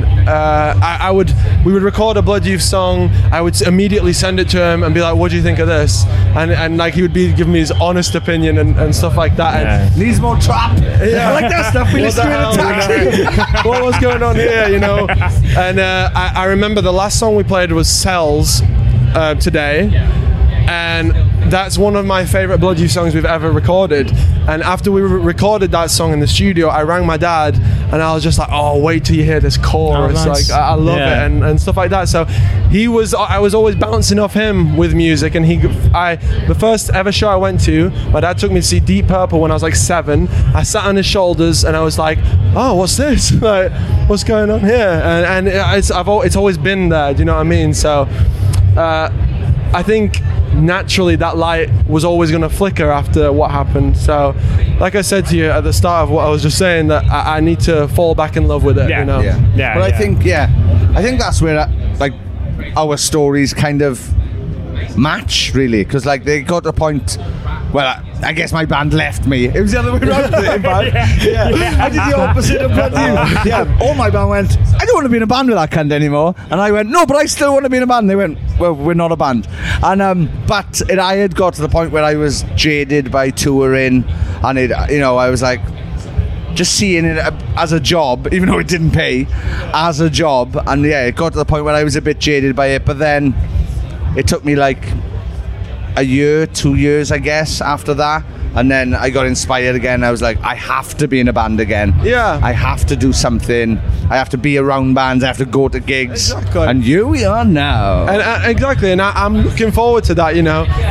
we would record a Blood Youth song. I would immediately send it to him and be like, what do you think of this? And like he would be giving me his honest opinion and stuff like that. Yeah. And needs more trap. Yeah. I like that stuff. We listen to in a taxi. What was going on here, And I remember the last song we played was Cells today. And that's one of my favorite Blood Youth songs we've ever recorded. And after we recorded that song in the studio, I rang my dad and I was just like, oh, wait till you hear this chorus. Oh, nice. Like, I love it and stuff like that. So I was always bouncing off him with music. And the first ever show I went to, my dad took me to see Deep Purple when I was like 7. I sat on his shoulders and I was like, oh, what's this? Like, what's going on here? And it's always been there. Do you know what I mean? So I think naturally that light was always going to flicker after what happened. So like I said to you at the start of what I was just saying, that I need to fall back in love with it. But I think that's where our stories kind of match, really, because like they got to a point. Well, I guess my band left me. It was the other way around. I did the opposite of Blood Youth. Yeah, all my band went, I don't want to be in a band with that cunt anymore. And I went, no, but I still want to be in a band. And they went, well, we're not a band. And I had got to the point where I was jaded by touring, and I was like, just seeing it as a job, even though it didn't pay, as a job. And it got to the point where I was a bit jaded by it. But then it took me like a year, 2 years, I guess, after that. And then I got inspired again. I was like, I have to be in a band again. Yeah. I have to do something. I have to be around bands. I have to go to gigs. Exactly. And here we are now. Exactly. And I'm looking forward to that,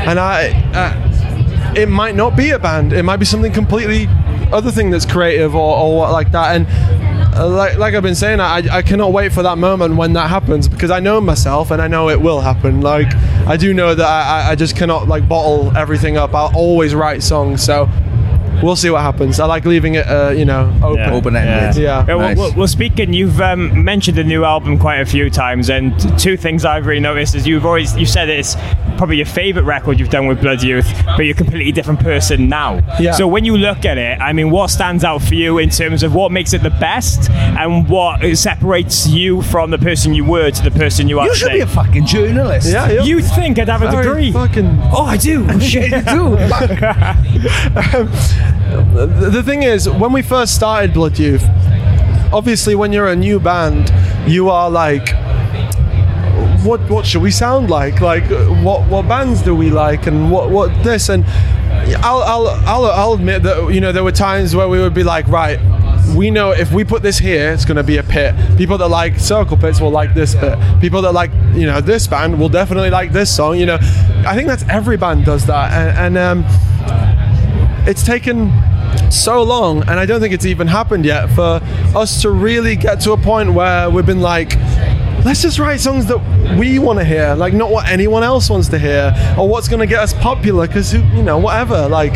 And it might not be a band. It might be something completely other thing that's creative or what like that. And like I've been saying, I cannot wait for that moment when that happens, because I know myself and I know it will happen. Like I do know that I just cannot like bottle everything up. I'll always write songs, so we'll see what happens. I like leaving it open-ended. Yeah. Nice. Well, speaking, you've mentioned the new album quite a few times, and two things I've really noticed is you said it's probably your favourite record you've done with Blood Youth, but you're a completely different person now. Yeah. So when you look at it, I mean, what stands out for you in terms of what makes it the best, and what separates you from the person you were to the person you are today? You should be a fucking journalist. Yeah. You'd think I'd have a degree. Oh, I do. Shit, you do. The thing is, when we first started Blood Youth, obviously when you're a new band, you are like, what should we sound like? Like what bands do we like, and what this? And I'll admit that, you know, there were times where we would be like, right, we know if we put this here, it's going to be a pit. People that like Circle Pits will like this bit. People that like, you know, this band will definitely like this song. You know, I think that's every band does that, and it's taken so long, and I don't think it's even happened yet for us to really get to a point where we've been like, let's just write songs that we want to hear, like not what anyone else wants to hear or what's going to get us popular, because, you know, whatever, like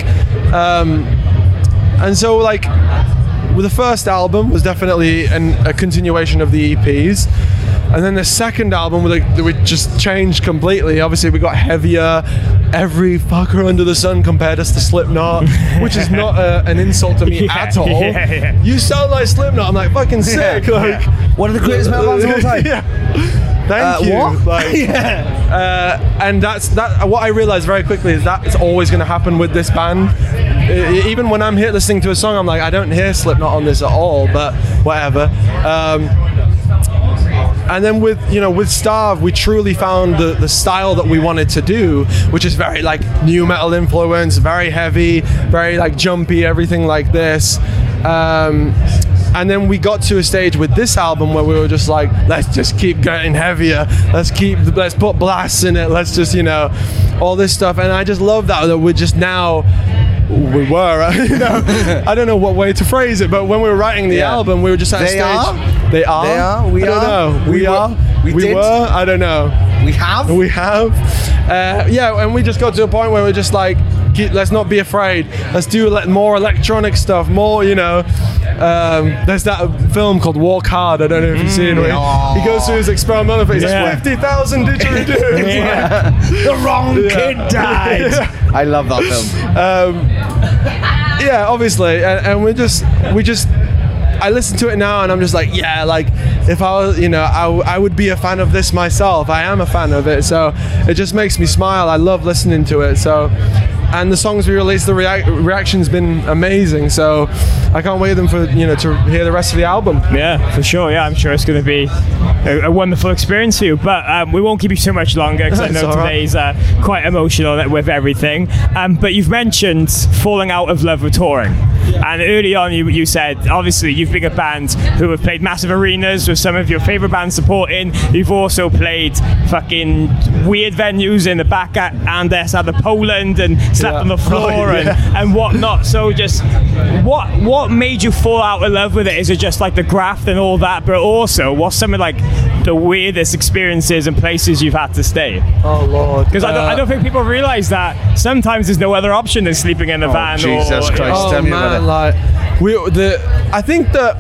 and so like with the first album was definitely a continuation of the EPs, and then the second album we just changed completely. Obviously we got heavier. Every fucker under the sun compared us to Slipknot, which is not an insult to me at all. Yeah. You sound like Slipknot. I'm like, fucking sick. Like, one of the greatest metal bands of all time. Thank you. What? Like, and that's what I realized very quickly is that it's always going to happen with this band. Even when I'm here listening to a song, I'm like, I don't hear Slipknot on this at all, but whatever. And then with Starve, we truly found the style that we wanted to do, which is very like new metal influence, very heavy, very like jumpy, everything like this. And then we got to a stage with this album where we were just like, let's just keep getting heavier. Let's put blasts in it. Let's just, you know, all this stuff. And I just love that we're just now. We were, you know, I don't know what way to phrase it, but when we were writing the album, we were just at a stage. They are. We are. We are. We were. I don't know. We have. Yeah, and we just got to a point where we're just like, let's not be afraid. Let's do more electronic stuff. More, you know. There's that film called Walk Hard. I don't know if you've seen it. He goes through his experimental phase. 50,000 didgeridoos. Yeah. The wrong kid died. I love that film. Yeah, obviously, and we just. I listen to it now and I'm just like, yeah, like if I was, you know, I would be a fan of this myself. I am a fan of it, so it just makes me smile. I love listening to it. So, and the songs we released, the reaction's been amazing. So I can't wait them for, you know, to hear the rest of the album. Yeah, for sure. Yeah, I'm sure it's going to be a wonderful experience for you. But we won't keep you too much longer because I know today's quite emotional with everything. But you've mentioned falling out of love with touring. And early on you said, obviously, you've been a band who have played massive arenas with some of your favourite bands supporting. You've also played fucking weird venues in the back at Andes out of Poland and slept on the floor and whatnot. So just, what made you fall out of love with it? Is it just like the graft and all that? But also, what's some of like the weirdest experiences and places you've had to stay? Oh, Lord. Because I don't think people realise that sometimes there's no other option than sleeping in a van. Jesus Christ, tell me about it. Like, I think that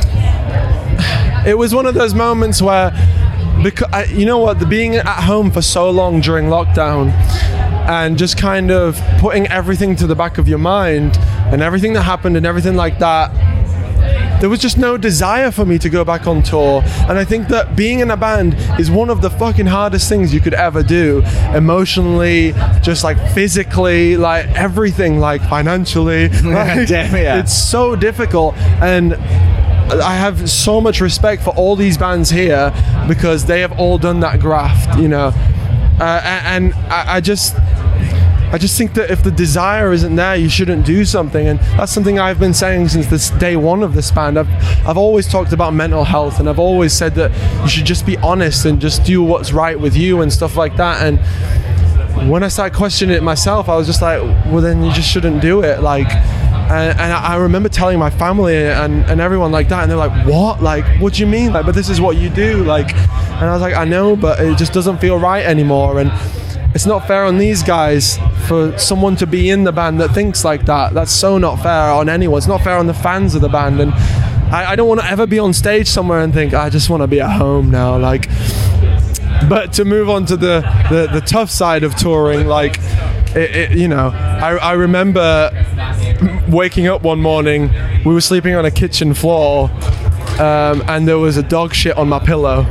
it was one of those moments where, because you know what, being at home for so long during lockdown and just kind of putting everything to the back of your mind and everything that happened and everything like that, there was just no desire for me to go back on tour. And I think that being in a band is one of the fucking hardest things you could ever do, emotionally, just like physically, like everything, like financially. Like, it's so difficult. And I have so much respect for all these bands here because they have all done that graft, you know. And I just think that if the desire isn't there, you shouldn't do something. And that's something I've been saying since this day one of this band. I've always talked about mental health, and I've always said that you should just be honest and just do what's right with you and stuff like that. And when I started questioning it myself, I was just like, well, then you just shouldn't do it. Like, and I remember telling my family and everyone like that, and they're like, what? Like, what do you mean? Like, but this is what you do. Like, and I was like, I know, but it just doesn't feel right anymore. And it's not fair on these guys for someone to be in the band that thinks like that. That's so not fair on anyone. It's not fair on the fans of the band. And I don't want to ever be on stage somewhere and think, I just want to be at home now. Like, but to move on to the tough side of touring, like, you know, I remember waking up one morning, we were sleeping on a kitchen floor, and there was a dog shit on my pillow.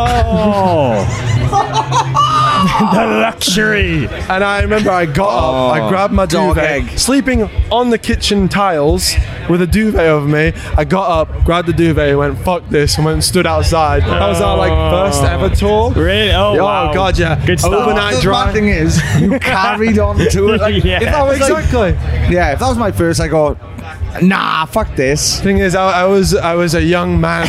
The luxury. And I remember I got up, I grabbed my duvet, sleeping on the kitchen tiles, with a duvet over me. I got up, grabbed the duvet, went fuck this, and went and stood outside. That was our like first ever tour. Really? Oh, wow. Oh god, yeah. Good stuff. Overnight The drive. bad thing is, you carried on to it. Like, Yeah. if that was Exactly. if that was my first, I go, nah, fuck this. Thing is, I was a young man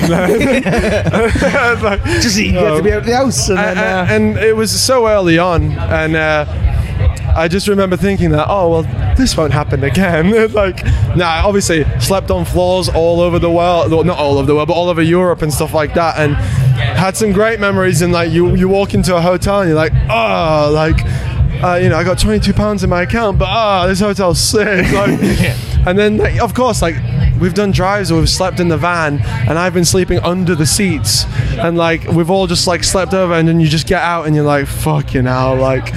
then. Like, Just eager to be out of the house. And then, and it was so early on, and I just remember thinking that, oh well, this won't happen again. Like, nah, obviously slept on floors all over the world, well, not all over the world, but all over Europe and stuff like that, and had some great memories. And like, you walk into a hotel and you're like, oh, like, you know, I got £22 in my account, but this hotel's sick. Like, and then, like, of course, like, we've done drives where we've slept in the van, and I've been sleeping under the seats, and like, we've all just like slept over, and then you just get out and you're like, fucking hell, like,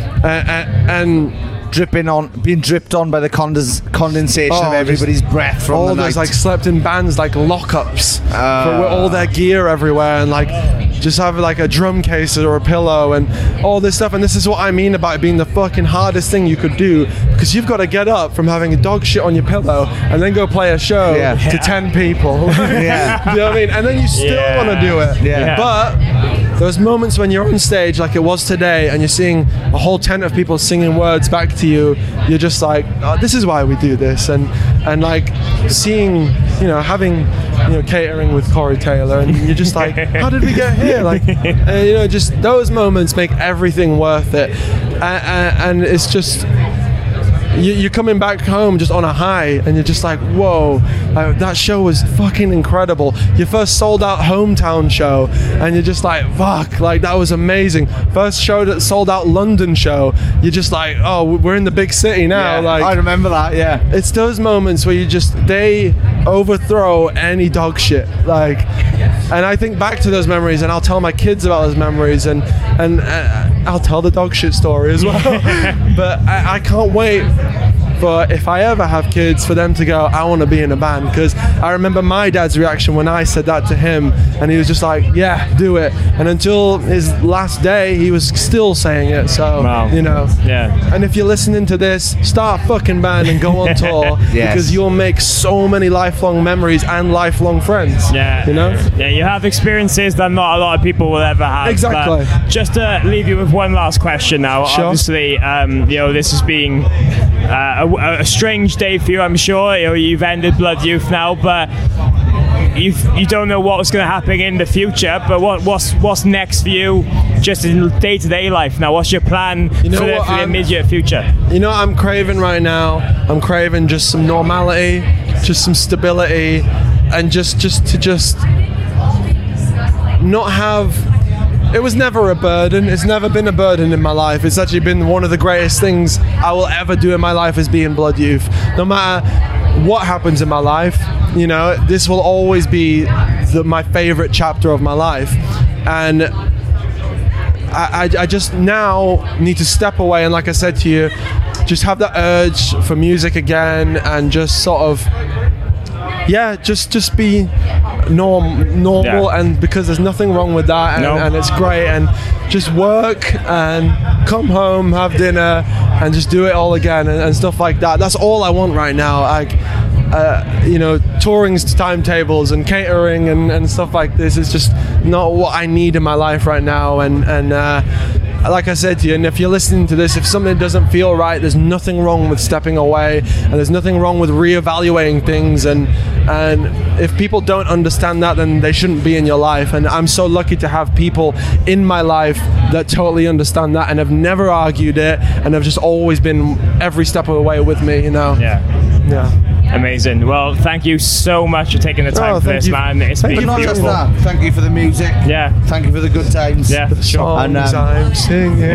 and being dripped on by the condensation of everybody's breath from all the those night. like slept in bands like lockups for all their gear everywhere, and like just have like a drum case or a pillow and all this stuff. And this is what I mean about it being the fucking hardest thing you could do, because you've got to get up from having a dog shit on your pillow and then go play a show to 10 people. Yeah. You know what I mean? And then you still want to do it. Yeah. But those moments when you're on stage like it was today and you're seeing a whole tent of people singing words back to you, you're just like, oh, this is why we do this. And like seeing, you know, having, you know, catering with Corey Taylor, and you're just like, how did we get here? Like, you know, just those moments make everything worth it. And it's just, you're coming back home just on a high, and you're just like, whoa, that show was fucking incredible. Your first sold out hometown show, and you're just like, fuck, like that was amazing. First show that sold out London show, you're just like, oh, we're in the big city now. Yeah, like, I remember that. Yeah, it's those moments where they overthrow any dog shit. Like, and I think back to those memories, and I'll tell my kids about those memories, and I'll tell the dog shit story as well. But I can't wait for, if I ever have kids, for them to go, I want to be in a band. Because I remember my dad's reaction when I said that to him, and he was just like, yeah, do it. And until his last day, he was still saying it. So, Wow. you know. Yeah. And if you're listening to this, start a fucking band and go on tour. Yes. Because you'll make so many lifelong memories and lifelong friends. Yeah. You know? Yeah, you have experiences that not a lot of people will ever have. Exactly. But just to leave you with one last question now. Sure. Obviously, you know, this has been a strange day for you, I'm sure. You know, you've ended Blood Youth now, but you don't know what's going to happen in the future. But what's next for you, just in day-to-day life now? What's your plan for the immediate future? You know what I'm craving right now? I'm craving just some normality, just some stability, and just to not have. It was never a burden. It's never been a burden in my life. It's actually been one of the greatest things I will ever do in my life, is being Blood Youth. No matter what happens in my life, you know, this will always be my favorite chapter of my life. And I just now need to step away, and like I said to you, just have that urge for music again, and just sort of, yeah, just be normal, Yeah. and because there's nothing wrong with that, and, No. and it's great, and just work and come home, have dinner, and just do it all again, and stuff like that. That's all I want right now. Like, you know, touring's timetables and catering and stuff like this is just not what I need in my life right now. And like I said to you, and if you're listening to this, if something doesn't feel right, there's nothing wrong with stepping away, and there's nothing wrong with reevaluating things. And if people don't understand that, then they shouldn't be in your life. And I'm so lucky to have people in my life that totally understand that and have never argued it, and have just always been every step of the way with me, you know. Yeah. Amazing. Well, thank you so much for taking the time for thank this, you. man. It's Thank been you. Not just beautiful. that. Thank you for the music. Yeah. Thank you for the good times. Yeah, for sure. And, Songs I'm singing.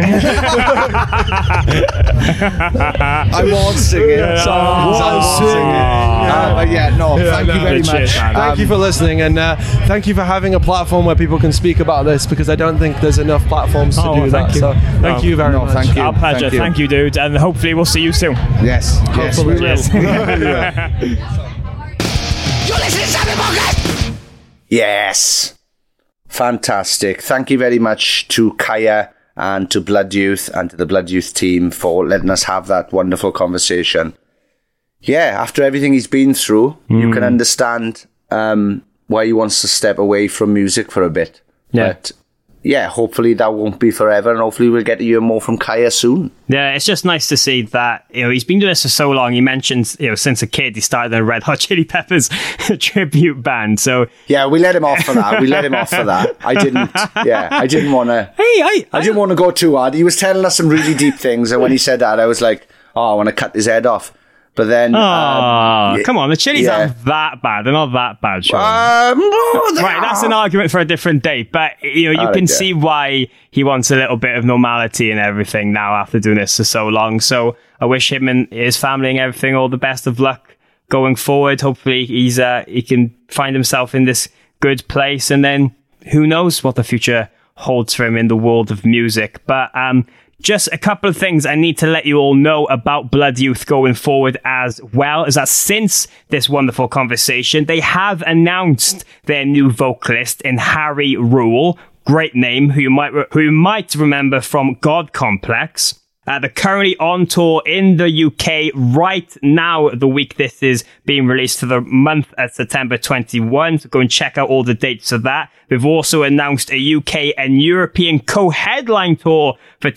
I was singing. Yeah. Songs I was Wow. singing. But yeah, no, thank you very Good shit, much. man. Thank you for listening, and thank you for having a platform where people can speak about this, because I don't think there's enough platforms to do thank that. you. So thank you very much. thank you. Our pleasure. Thank you, dude. And hopefully we'll see you soon. Yes. Yes, we will. Yes. Yes. Fantastic. Thank you very much to Kaya and to Blood Youth and to the Blood Youth team for letting us have that wonderful conversation. yeah, after everything he's been through, you can understand why he wants to step away from music for a bit. Yeah. But yeah, hopefully that won't be forever, and hopefully we'll get to hear more from Kaya soon. Yeah, it's just nice to see that, he's been doing this for so long. He mentioned, since a kid, he started in a Red Hot Chili Peppers tribute band. So yeah, we let him off for that. I didn't want to. I didn't want to go too hard. He was telling us some really deep things, and when he said that, I was like, oh, I want to cut his head off. But then... come on, the Chili's aren't that bad. They're not that bad, Sean. Right, that's an argument for a different day. But, you can see why he wants a little bit of normality and everything now after doing this for so long. So I wish him and his family and everything all the best of luck going forward. Hopefully he can find himself in this good place. And then who knows what the future holds for him in the world of music. But... just a couple of things I need to let you all know about Blood Youth going forward, as well as that since this wonderful conversation, they have announced their new vocalist in Harry Rule. Great name, who you might remember from God Complex. They're currently on tour in the UK right now, the week this is being released, for the month of September 21. So go and check out all the dates of that. We've also announced a UK and European co-headline tour for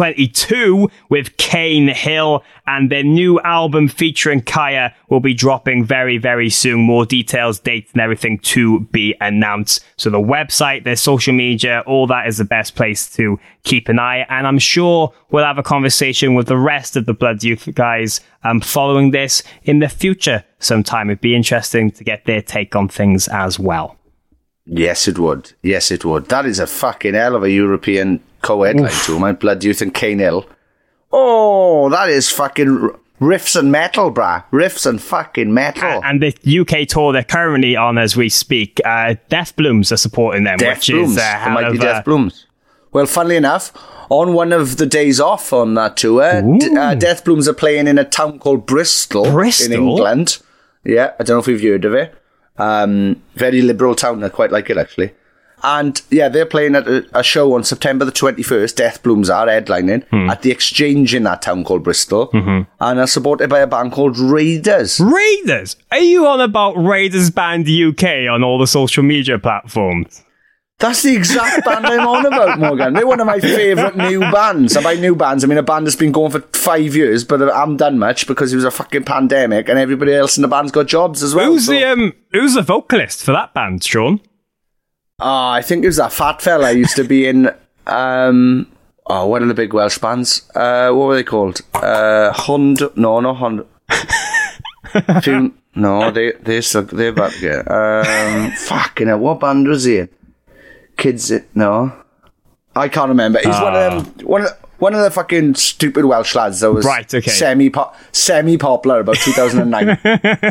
2022 with Cane Hill, and their new album featuring Kaya will be dropping very, very soon. More details, dates and everything to be announced. So the website, their social media, all that is the best place to keep an eye. And I'm sure we'll have a conversation with the rest of the Blood Youth guys following this in the future sometime. It'd be interesting to get their take on things as well. Yes, it would. That is a fucking hell of a European co-headline too, my Blood Youth and Cane Hill. Oh, that is fucking riffs and metal, brah. Riffs and fucking metal. And the UK tour they're currently on as we speak, Death Blooms are supporting them. Death Blooms. It might be Death Blooms. Well, funnily enough, on one of the days off on that tour, Death Blooms are playing in a town called Bristol in England. Yeah, I don't know if you've heard of it. Very liberal town. I quite like it, actually. And yeah, they're playing at a show on September the 21st. Death Blooms are headlining at the Exchange in that town called Bristol, and are supported by a band called Raiders. Raiders? Are you on about Raiders Band UK on all the social media platforms? That's the exact band I'm on about, Morgan. They're one of my favourite new bands. And by new bands, I mean a band that's been going for 5 years, but I haven't done much because it was a fucking pandemic and everybody else in the band's got jobs as well. Who's the vocalist for that band, Sean? I think it was that fat fella used to be in one of the big Welsh bands. What were they called? Hund? No, not Hund. No, they're back here. Fucking hell, what band was he in? Kids, no, I can't remember. He's one of them. One of the fucking stupid Welsh lads that was semi-popular about 2009.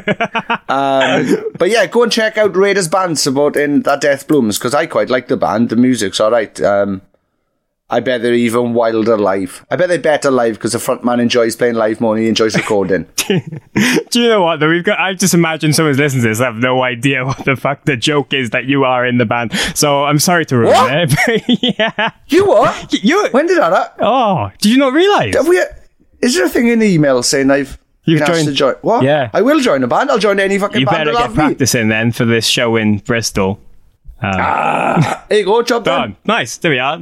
But yeah, go and check out Raiders Band supporting that Death Blooms, because I quite like the band. The music's alright. I bet they're even wilder live. I bet they're better live because the frontman enjoys playing live more than he enjoys recording. Do you know what, though? I just imagine someone's listening to this. I have no idea what the fuck the joke is that you are in the band. So I'm sorry to ruin it. Yeah. You what? When did that? Oh, did you not realise? Is there a thing in the email saying you've joined to join? What? Yeah. I will join a band. I'll join any fucking band. You better get practicing then for this show in Bristol. There you go, job done. Nice, there we are.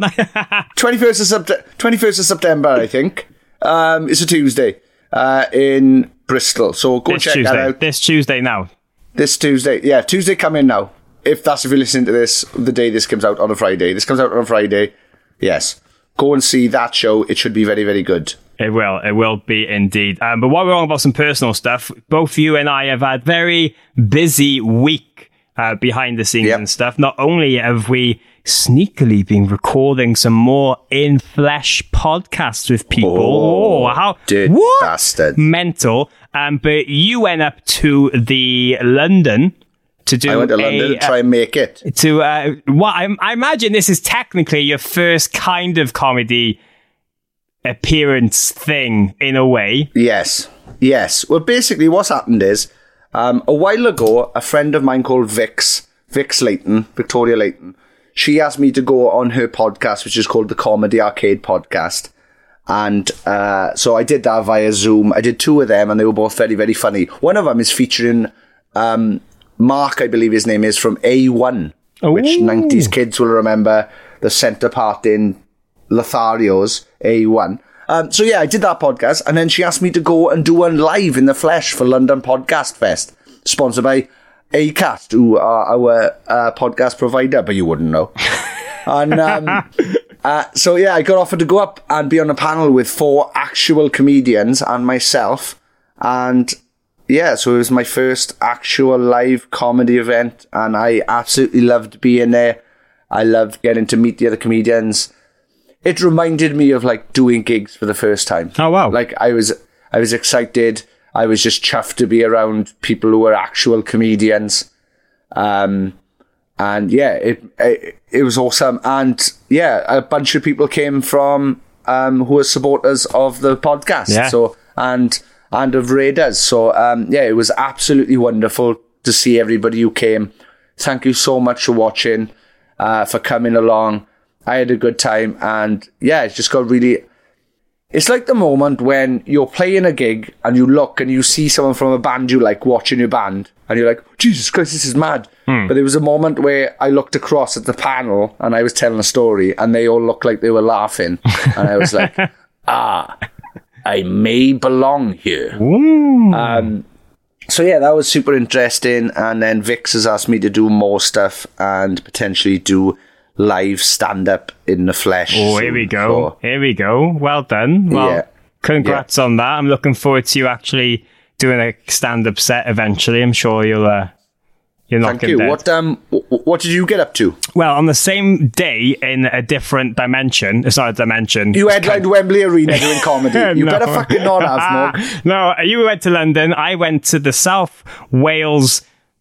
21st of September, I think. It's a Tuesday in Bristol. So go check that out. This Tuesday now. This Tuesday. Yeah, Tuesday coming now. If you're listening to this, the day this comes out on a Friday. This comes out on a Friday. Yes. Go and see that show. It should be very, very good. It will be indeed. But while we're on about some personal stuff, both you and I have had very busy week behind the scenes and stuff. Not only have we sneakily been recording some more in flesh podcasts with people. How bastard. Mental. But you went up to the London to do. I went to London to try and make it. To I imagine this is technically your first kind of comedy appearance thing in a way. Yes. Well, basically what's happened is a while ago, a friend of mine called Victoria Layton, she asked me to go on her podcast, which is called the Comedy Arcade Podcast. And so I did that via Zoom. I did 2 of them, and they were both very, very funny. One of them is featuring Mark, I believe his name is, from A1, which 90s kids will remember, the centre part in Lothario's A1. So yeah, I did that podcast, and then she asked me to go and do one live in the flesh for London Podcast Fest, sponsored by Acast, who are our podcast provider, but you wouldn't know. And so yeah, I got offered to go up and be on a panel with 4 actual comedians and myself, and yeah, so it was my first actual live comedy event, and I absolutely loved being there. I loved getting to meet the other comedians. It reminded me of like doing gigs for the first time. Oh wow! Like I was excited. I was just chuffed to be around people who were actual comedians. And yeah, it was awesome. And yeah, a bunch of people came from who are supporters of the podcast. Yeah. So and of Raiders. So yeah, it was absolutely wonderful to see everybody who came. Thank you so much for watching, for coming along. I had a good time, and yeah, it just got really... It's like the moment when you're playing a gig and you look and you see someone from a band you like watching your band, and you're like, Jesus Christ, this is mad. But there was a moment where I looked across at the panel and I was telling a story, and they all looked like they were laughing. And I was like, I may belong here. So yeah, that was super interesting. And then Vix has asked me to do more stuff and potentially do live stand-up in the flesh. Oh, here we go. Here we go. Well done. Well, congrats on that. I'm looking forward to you actually doing a stand-up set eventually. I'm sure you'll knock it dead. What did you get up to? Well, on the same day in a different dimension, it's not a dimension. You headlined Wembley Arena doing comedy. You better fucking not have, Mog. No, you went to London. I went to the South Wales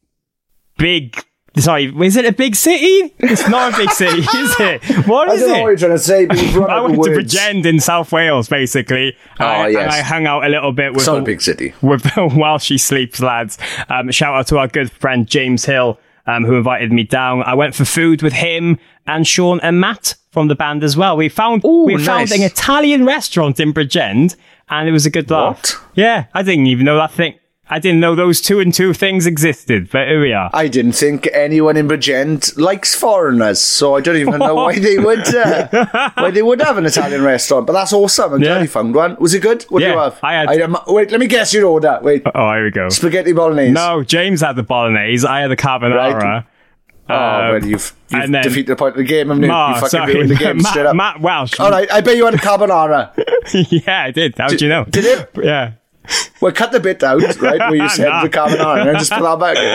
Sorry, is it a big city? It's not a big city, is it? What is it? I don't know what you're trying to say, but you've run I out went of to words. Bridgend in South Wales, basically. Yes. And I hung out a little bit with... It's not a big city. With While She Sleeps lads. Shout out to our good friend James Hill, who invited me down. I went for food with him and Sean and Matt from the band as well. We found nice. an Italian restaurant in Bridgend, and it was a good laugh. What? Yeah, I didn't even know that thing. I didn't know those 2 and 2 things existed, but here we are. I didn't think anyone in Bridgend likes foreigners, so I don't even know why they would have an Italian restaurant. But that's awesome. I'm glad you found one. Was it good? What do you have? Wait, let me guess your order. Wait. Oh, here we go. Spaghetti bolognese. No, James had the bolognese. I had the carbonara. Right. Well, you've defeated the point of the game, haven't you? You fucking ruined the game straight up. Matt Welsh. All right, I bet you had a carbonara. Yeah, I did. How did you know? Did it? Yeah. Well, cut the bit out, right, where you said the carbonara, and just put that back.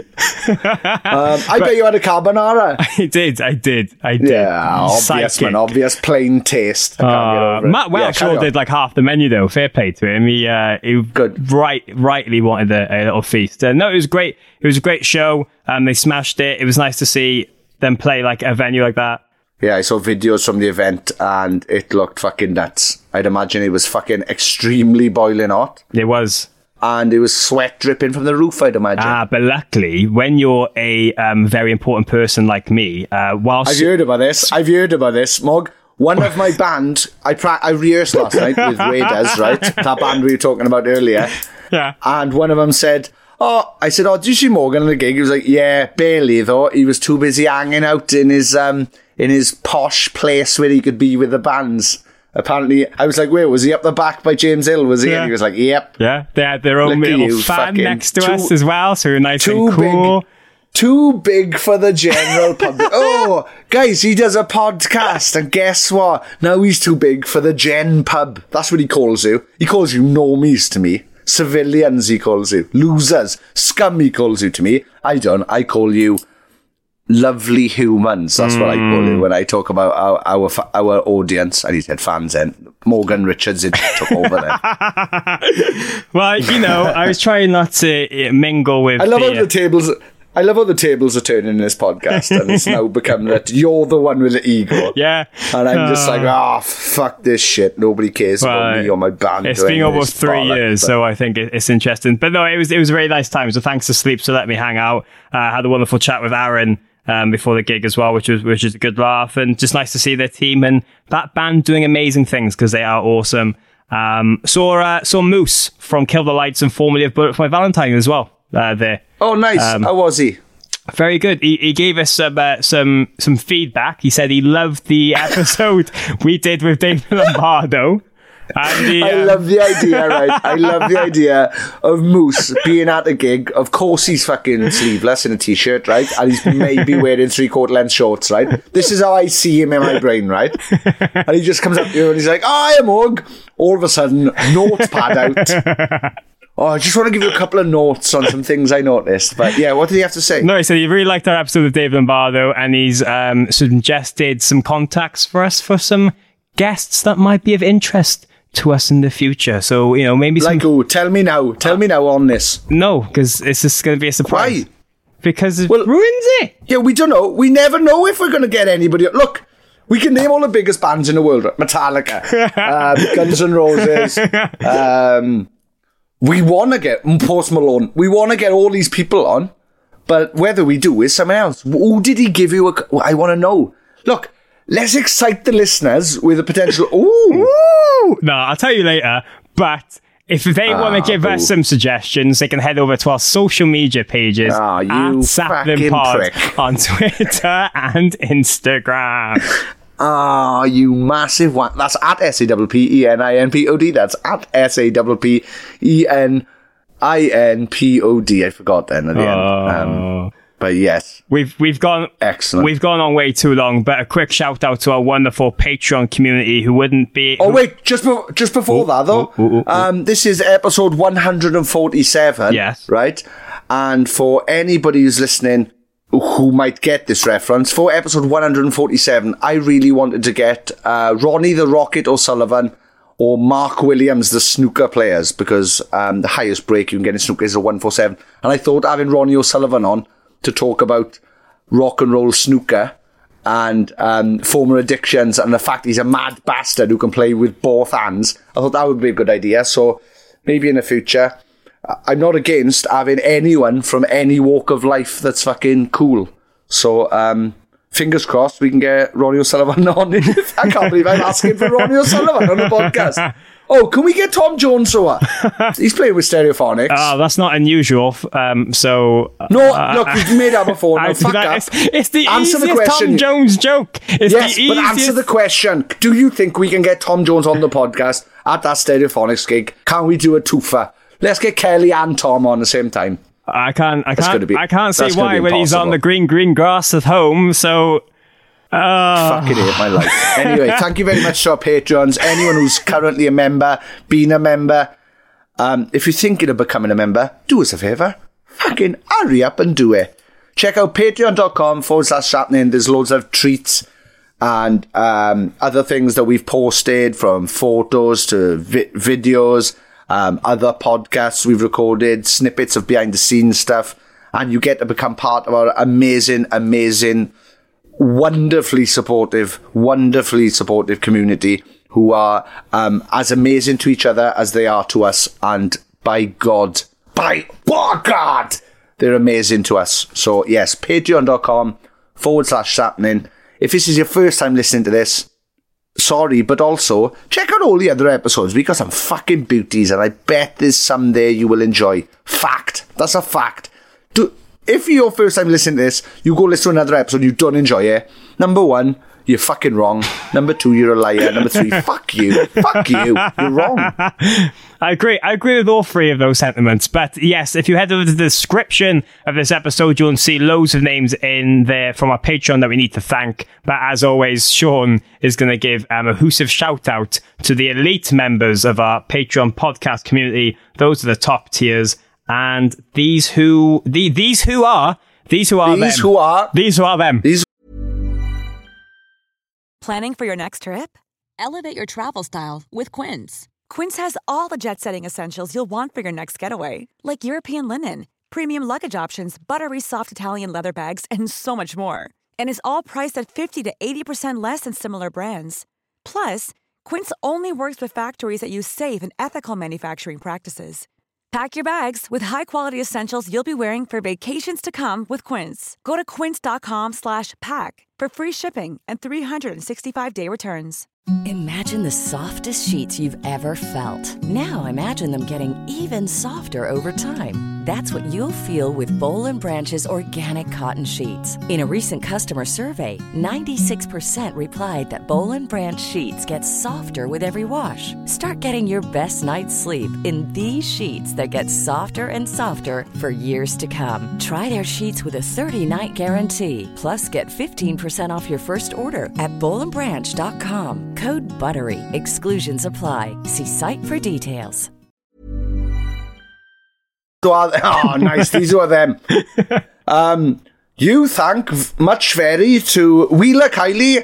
I bet you had a carbonara. I did. Yeah, obvious, man. Obvious plain taste. I can't get over it. Matt Welsh sure did like half the menu, though. Fair play to him. He good. Rightly wanted a little feast. No, it was great. It was a great show. They smashed it. It was nice to see them play like a venue like that. Yeah, I saw videos from the event and it looked fucking nuts. I'd imagine it was fucking extremely boiling hot. It was. And it was sweat dripping from the roof, I'd imagine. But luckily, when you're a very important person like me, whilst... I've heard about this, Mog. One of my band, I rehearsed last night with Raiders, right? That band we were talking about earlier. Yeah. And one of them said... I said, did you see Morgan at the gig? He was like, yeah, barely though. He was too busy hanging out in his posh place where he could be with the bands. Apparently, I was like, wait, was he up the back by James Hill? Was he? Yeah. And he was like, yep. Yeah, they had their own little fan next to us as well, so nice and cool. Too big for the general public. Oh, guys, he does a podcast, and guess what? Now he's too big for the gen pub. That's what he calls you. He calls you normies to me. Civilians, he calls you. Losers. Scum, he calls you to me. I don't. I call you lovely humans. That's what I call you when I talk about our audience. And he said fans then. Morgan Richards took over then. Well, I was trying not to mingle with... I love how the tables are turning in this podcast, and it's now become that you're the one with the ego. Yeah. And I'm just like, fuck this shit. Nobody cares about me or my band. It's been almost 3 years, so I think it's interesting. But no, it was a very nice time. So thanks to Sleep for letting me hang out. I had a wonderful chat with Aaron before the gig as well, which is a good laugh, and just nice to see their team and that band doing amazing things because they are awesome. Saw Moose from Kill the Lights and formerly of Bullet for My Valentine as well there. Oh, nice. How was he? Very good. He gave us some feedback. He said he loved the episode we did with David Lombardo. And I love the idea, right? I love the idea of Moose being at a gig. Of course he's fucking sleeveless in a t-shirt, right? And he's maybe wearing 3/4 length shorts, right? This is how I see him in my brain, right? And he just comes up to you and he's like, "Oh, I'm Hug." All of a sudden, notes pad out. Oh, I just want to give you a couple of notes on some things I noticed. But yeah, what did he have to say? No, he said he really liked our episode with David Lombardo, and he's suggested some contacts for us for some guests that might be of interest to us in the future. So, maybe like who? Tell me now on this. No, because it's just going to be a surprise. Why? Because it ruins it. Yeah, we don't know. We never know if we're going to get anybody. Look, we can name all the biggest bands in the world. Metallica, Guns N' Roses. We want to get Post Malone. We want to get all these people on. But whether we do is someone else. Who did he give you I want to know. Look, let's excite the listeners with a potential... Ooh! No, I'll tell you later. But if they want to give us some suggestions, they can head over to our social media pages at SaplinPod on Twitter and Instagram. You massive one. That's at SAPPENINPOD. That's at SAPPENINPOD. I forgot then at the end. But yes, we've gone excellent. We've gone on way too long. But a quick shout out to our wonderful Patreon community who wouldn't be. Oh wait, just before that though, this is episode 147. Yes, right. And for anybody who's listening who might get this reference, for episode 147, I really wanted to get Ronnie the Rocket O'Sullivan or Mark Williams, the snooker players, because the highest break you can get in snooker is a 147. And I thought having Ronnie O'Sullivan on to talk about rock and roll snooker and former addictions and the fact he's a mad bastard who can play with both hands, I thought that would be a good idea. So maybe in the future, I'm not against having anyone from any walk of life that's fucking cool. So fingers crossed we can get Ronnie O'Sullivan on. I can't believe I'm asking for Ronnie O'Sullivan on the podcast. Oh, can we get Tom Jones or what? He's playing with Stereophonics. Oh, that's not unusual. No, look, we've made that before. No, fuck that. It's the easiest Tom Jones joke. Yes, but answer the question. Do you think we can get Tom Jones on the podcast at that Stereophonics gig? Can we do a twofer? Let's get Kelly and Tom on the same time. I can't see why when he's on the green grass at home, so... Fucking hate my life. Anyway, thank you very much to our Patreons. Anyone who's currently a member, been a member, if you're thinking of becoming a member, do us a favour. Fucking hurry up and do it. Check out patreon.com/Sapnin. There's loads of treats and other things that we've posted, from photos to videos, other podcasts we've recorded, snippets of behind the scenes stuff, and you get to become part of our amazing wonderfully supportive community who are as amazing to each other as they are to us, and by God, they're amazing to us. So yes, patreon.com/Sapnin. If this is your first time listening to this, sorry, but also check out all the other episodes. We got some fucking beauties, and I bet there's some there you will enjoy. Fact. That's a fact. If you're first time listening to this, you go listen to another episode, you don't enjoy it. Number 1, you're fucking wrong. Number 2, you're a liar. Number 3, fuck you. Fuck you. You're wrong. I agree with all three of those sentiments. But yes, if you head over to the description of this episode, you'll see loads of names in there from our Patreon that we need to thank. But as always, Sean is going to give a massive shout out to the elite members of our Patreon podcast community. Those are the top tiers. And these who are them. Planning for your next trip? Elevate your travel style with Quince. Quince has all the jet-setting essentials you'll want for your next getaway, like European linen, premium luggage options, buttery soft Italian leather bags, and so much more. And is all priced at 50 to 80% less than similar brands. Plus, Quince only works with factories that use safe and ethical manufacturing practices. Pack your bags with high-quality essentials you'll be wearing for vacations to come with Quince. Go to quince.com/pack for free shipping and 365-day returns. Imagine the softest sheets you've ever felt. Now imagine them getting even softer over time. That's what you'll feel with Boll & Branch's organic cotton sheets. In a recent customer survey, 96% replied that Boll & Branch sheets get softer with every wash. Start getting your best night's sleep in these sheets that get softer and softer for years to come. Try their sheets with a 30-night guarantee. Plus, get 15% off your first order at bollandbranch.com. Code BUTTERY. Exclusions apply. See site for details. Oh, nice. These are them. You thank much very to Wheeler Kylie.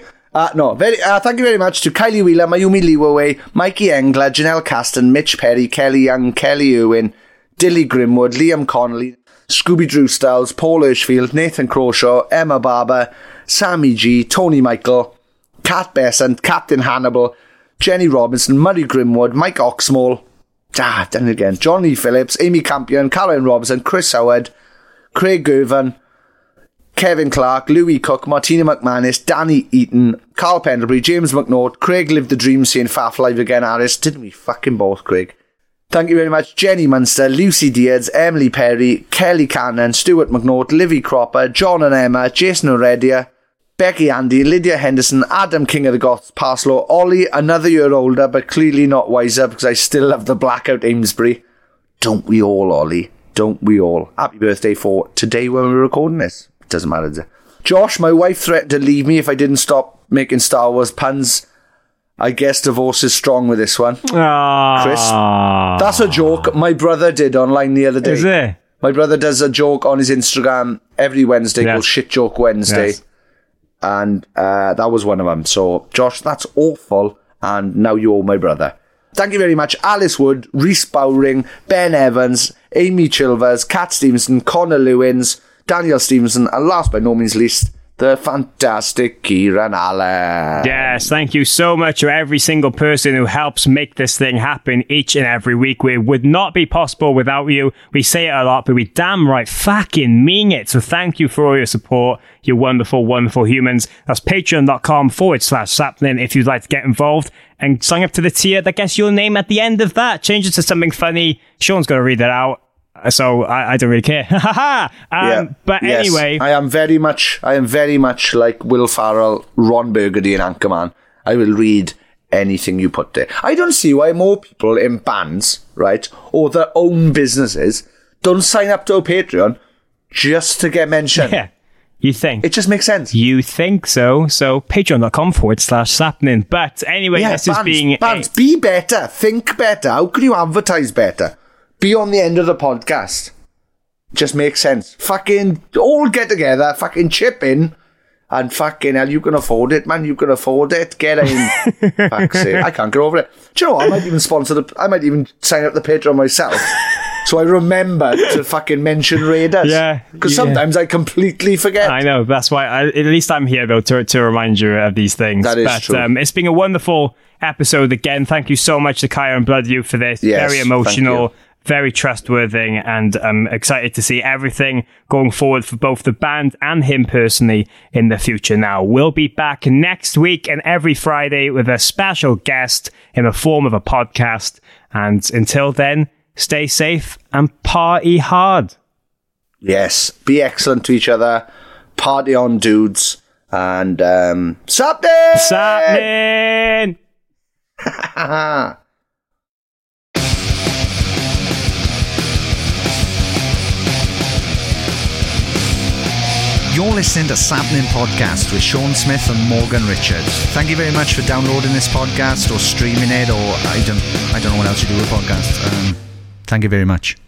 Thank you very much to Kylie Wheeler, Mayumi Liwaway, Mikey Engler, Janelle Caston, Mitch Perry, Kelly Young, Kelly Irwin, Dilly Grimwood, Liam Connolly, Scooby Drew Styles, Paul Hirschfield, Nathan Croshaw, Emma Barber, Sammy G, Tony Michael, Kat Besant, Captain Hannibal, Jenny Robinson, Murray Grimwood, Mike Oxmall, done it again, John Lee Phillips, Amy Campion, Caroline Robinson, Chris Howard, Craig Gervin, Kevin Clark, Louis Cook, Martina McManus, Danny Eaton, Carl Pendlebury, James McNaught, Craig lived the dream seeing Faff live again, Harris. Didn't we fucking both, Craig? Thank you very much, Jenny Munster, Lucy Diaz, Emily Perry, Kelly Cannon, Stuart McNaught, Livy Cropper, John and Emma, Jason Oredia, Becky Andy, Lydia Henderson, Adam King of the Goths, Parslow, Ollie, another year older but clearly not wiser because I still love the Blackout Amesbury. Don't we all, Ollie? Don't we all? Happy birthday for today when we're recording this. It doesn't matter, does it? Josh, my wife threatened to leave me if I didn't stop making Star Wars puns. I guess divorce is strong with this one. Chris, that's a joke my brother did online the other day. Is it? My brother does a joke on his Instagram every Wednesday called Shit Joke Wednesday. Yes. And that was one of them. So, Josh, that's awful. And now you're my brother. Thank you very much. Alice Wood, Rhys Bowring, Ben Evans, Amy Chilvers, Kat Stevenson, Connor Lewins, Daniel Stevenson, and last but no means least, the fantastic Kieran Allen. Yes, thank you so much to every single person who helps make this thing happen each and every week. It would not be possible without you. We say it a lot, but we damn right fucking mean it. So thank you for all your support, you wonderful, wonderful humans. That's patreon.com/sapling if you'd like to get involved and sign up to the tier that gets your name at the end of that. Change it to something funny. Sean's going to read it out. So I don't really care. But anyway, I am very much like Will Farrell, Ron Burgundy and Anchorman. I will read anything you put there. I don't see why more people in bands, right, or their own businesses don't sign up to a Patreon just to get mentioned. Yeah. You think? It just makes sense. You think so? So patreon.com/sapling. But anyway, this is being... Bands, be better. Think better. How can you advertise better? Be on the end of the podcast. Just makes sense. Fucking all get together, fucking chip in, and fucking hell, you can afford it, man. You can afford it. Get in. Fuck's sake. I can't get over it. Do you know what? I might even sign up the Patreon myself. So I remember to fucking mention Raiders. Yeah. Because sometimes I completely forget. I know. That's why at least I'm here, though, to remind you of these things. That is true. It's been a wonderful episode again. Thank you so much to Kaya and Blood You for this. Yes, very emotional, very trustworthy, and I'm excited to see everything going forward for both the band and him personally in the future now. We'll be back next week and every Friday with a special guest in the form of a podcast. And until then, stay safe and party hard. Yes, be excellent to each other. Party on, dudes. And, Sapling! Sapling! You're listening to Sapling Podcast with Sean Smith and Morgan Richards. Thank you very much for downloading this podcast or streaming it, or I don't know what else you do with podcasts. Thank you very much.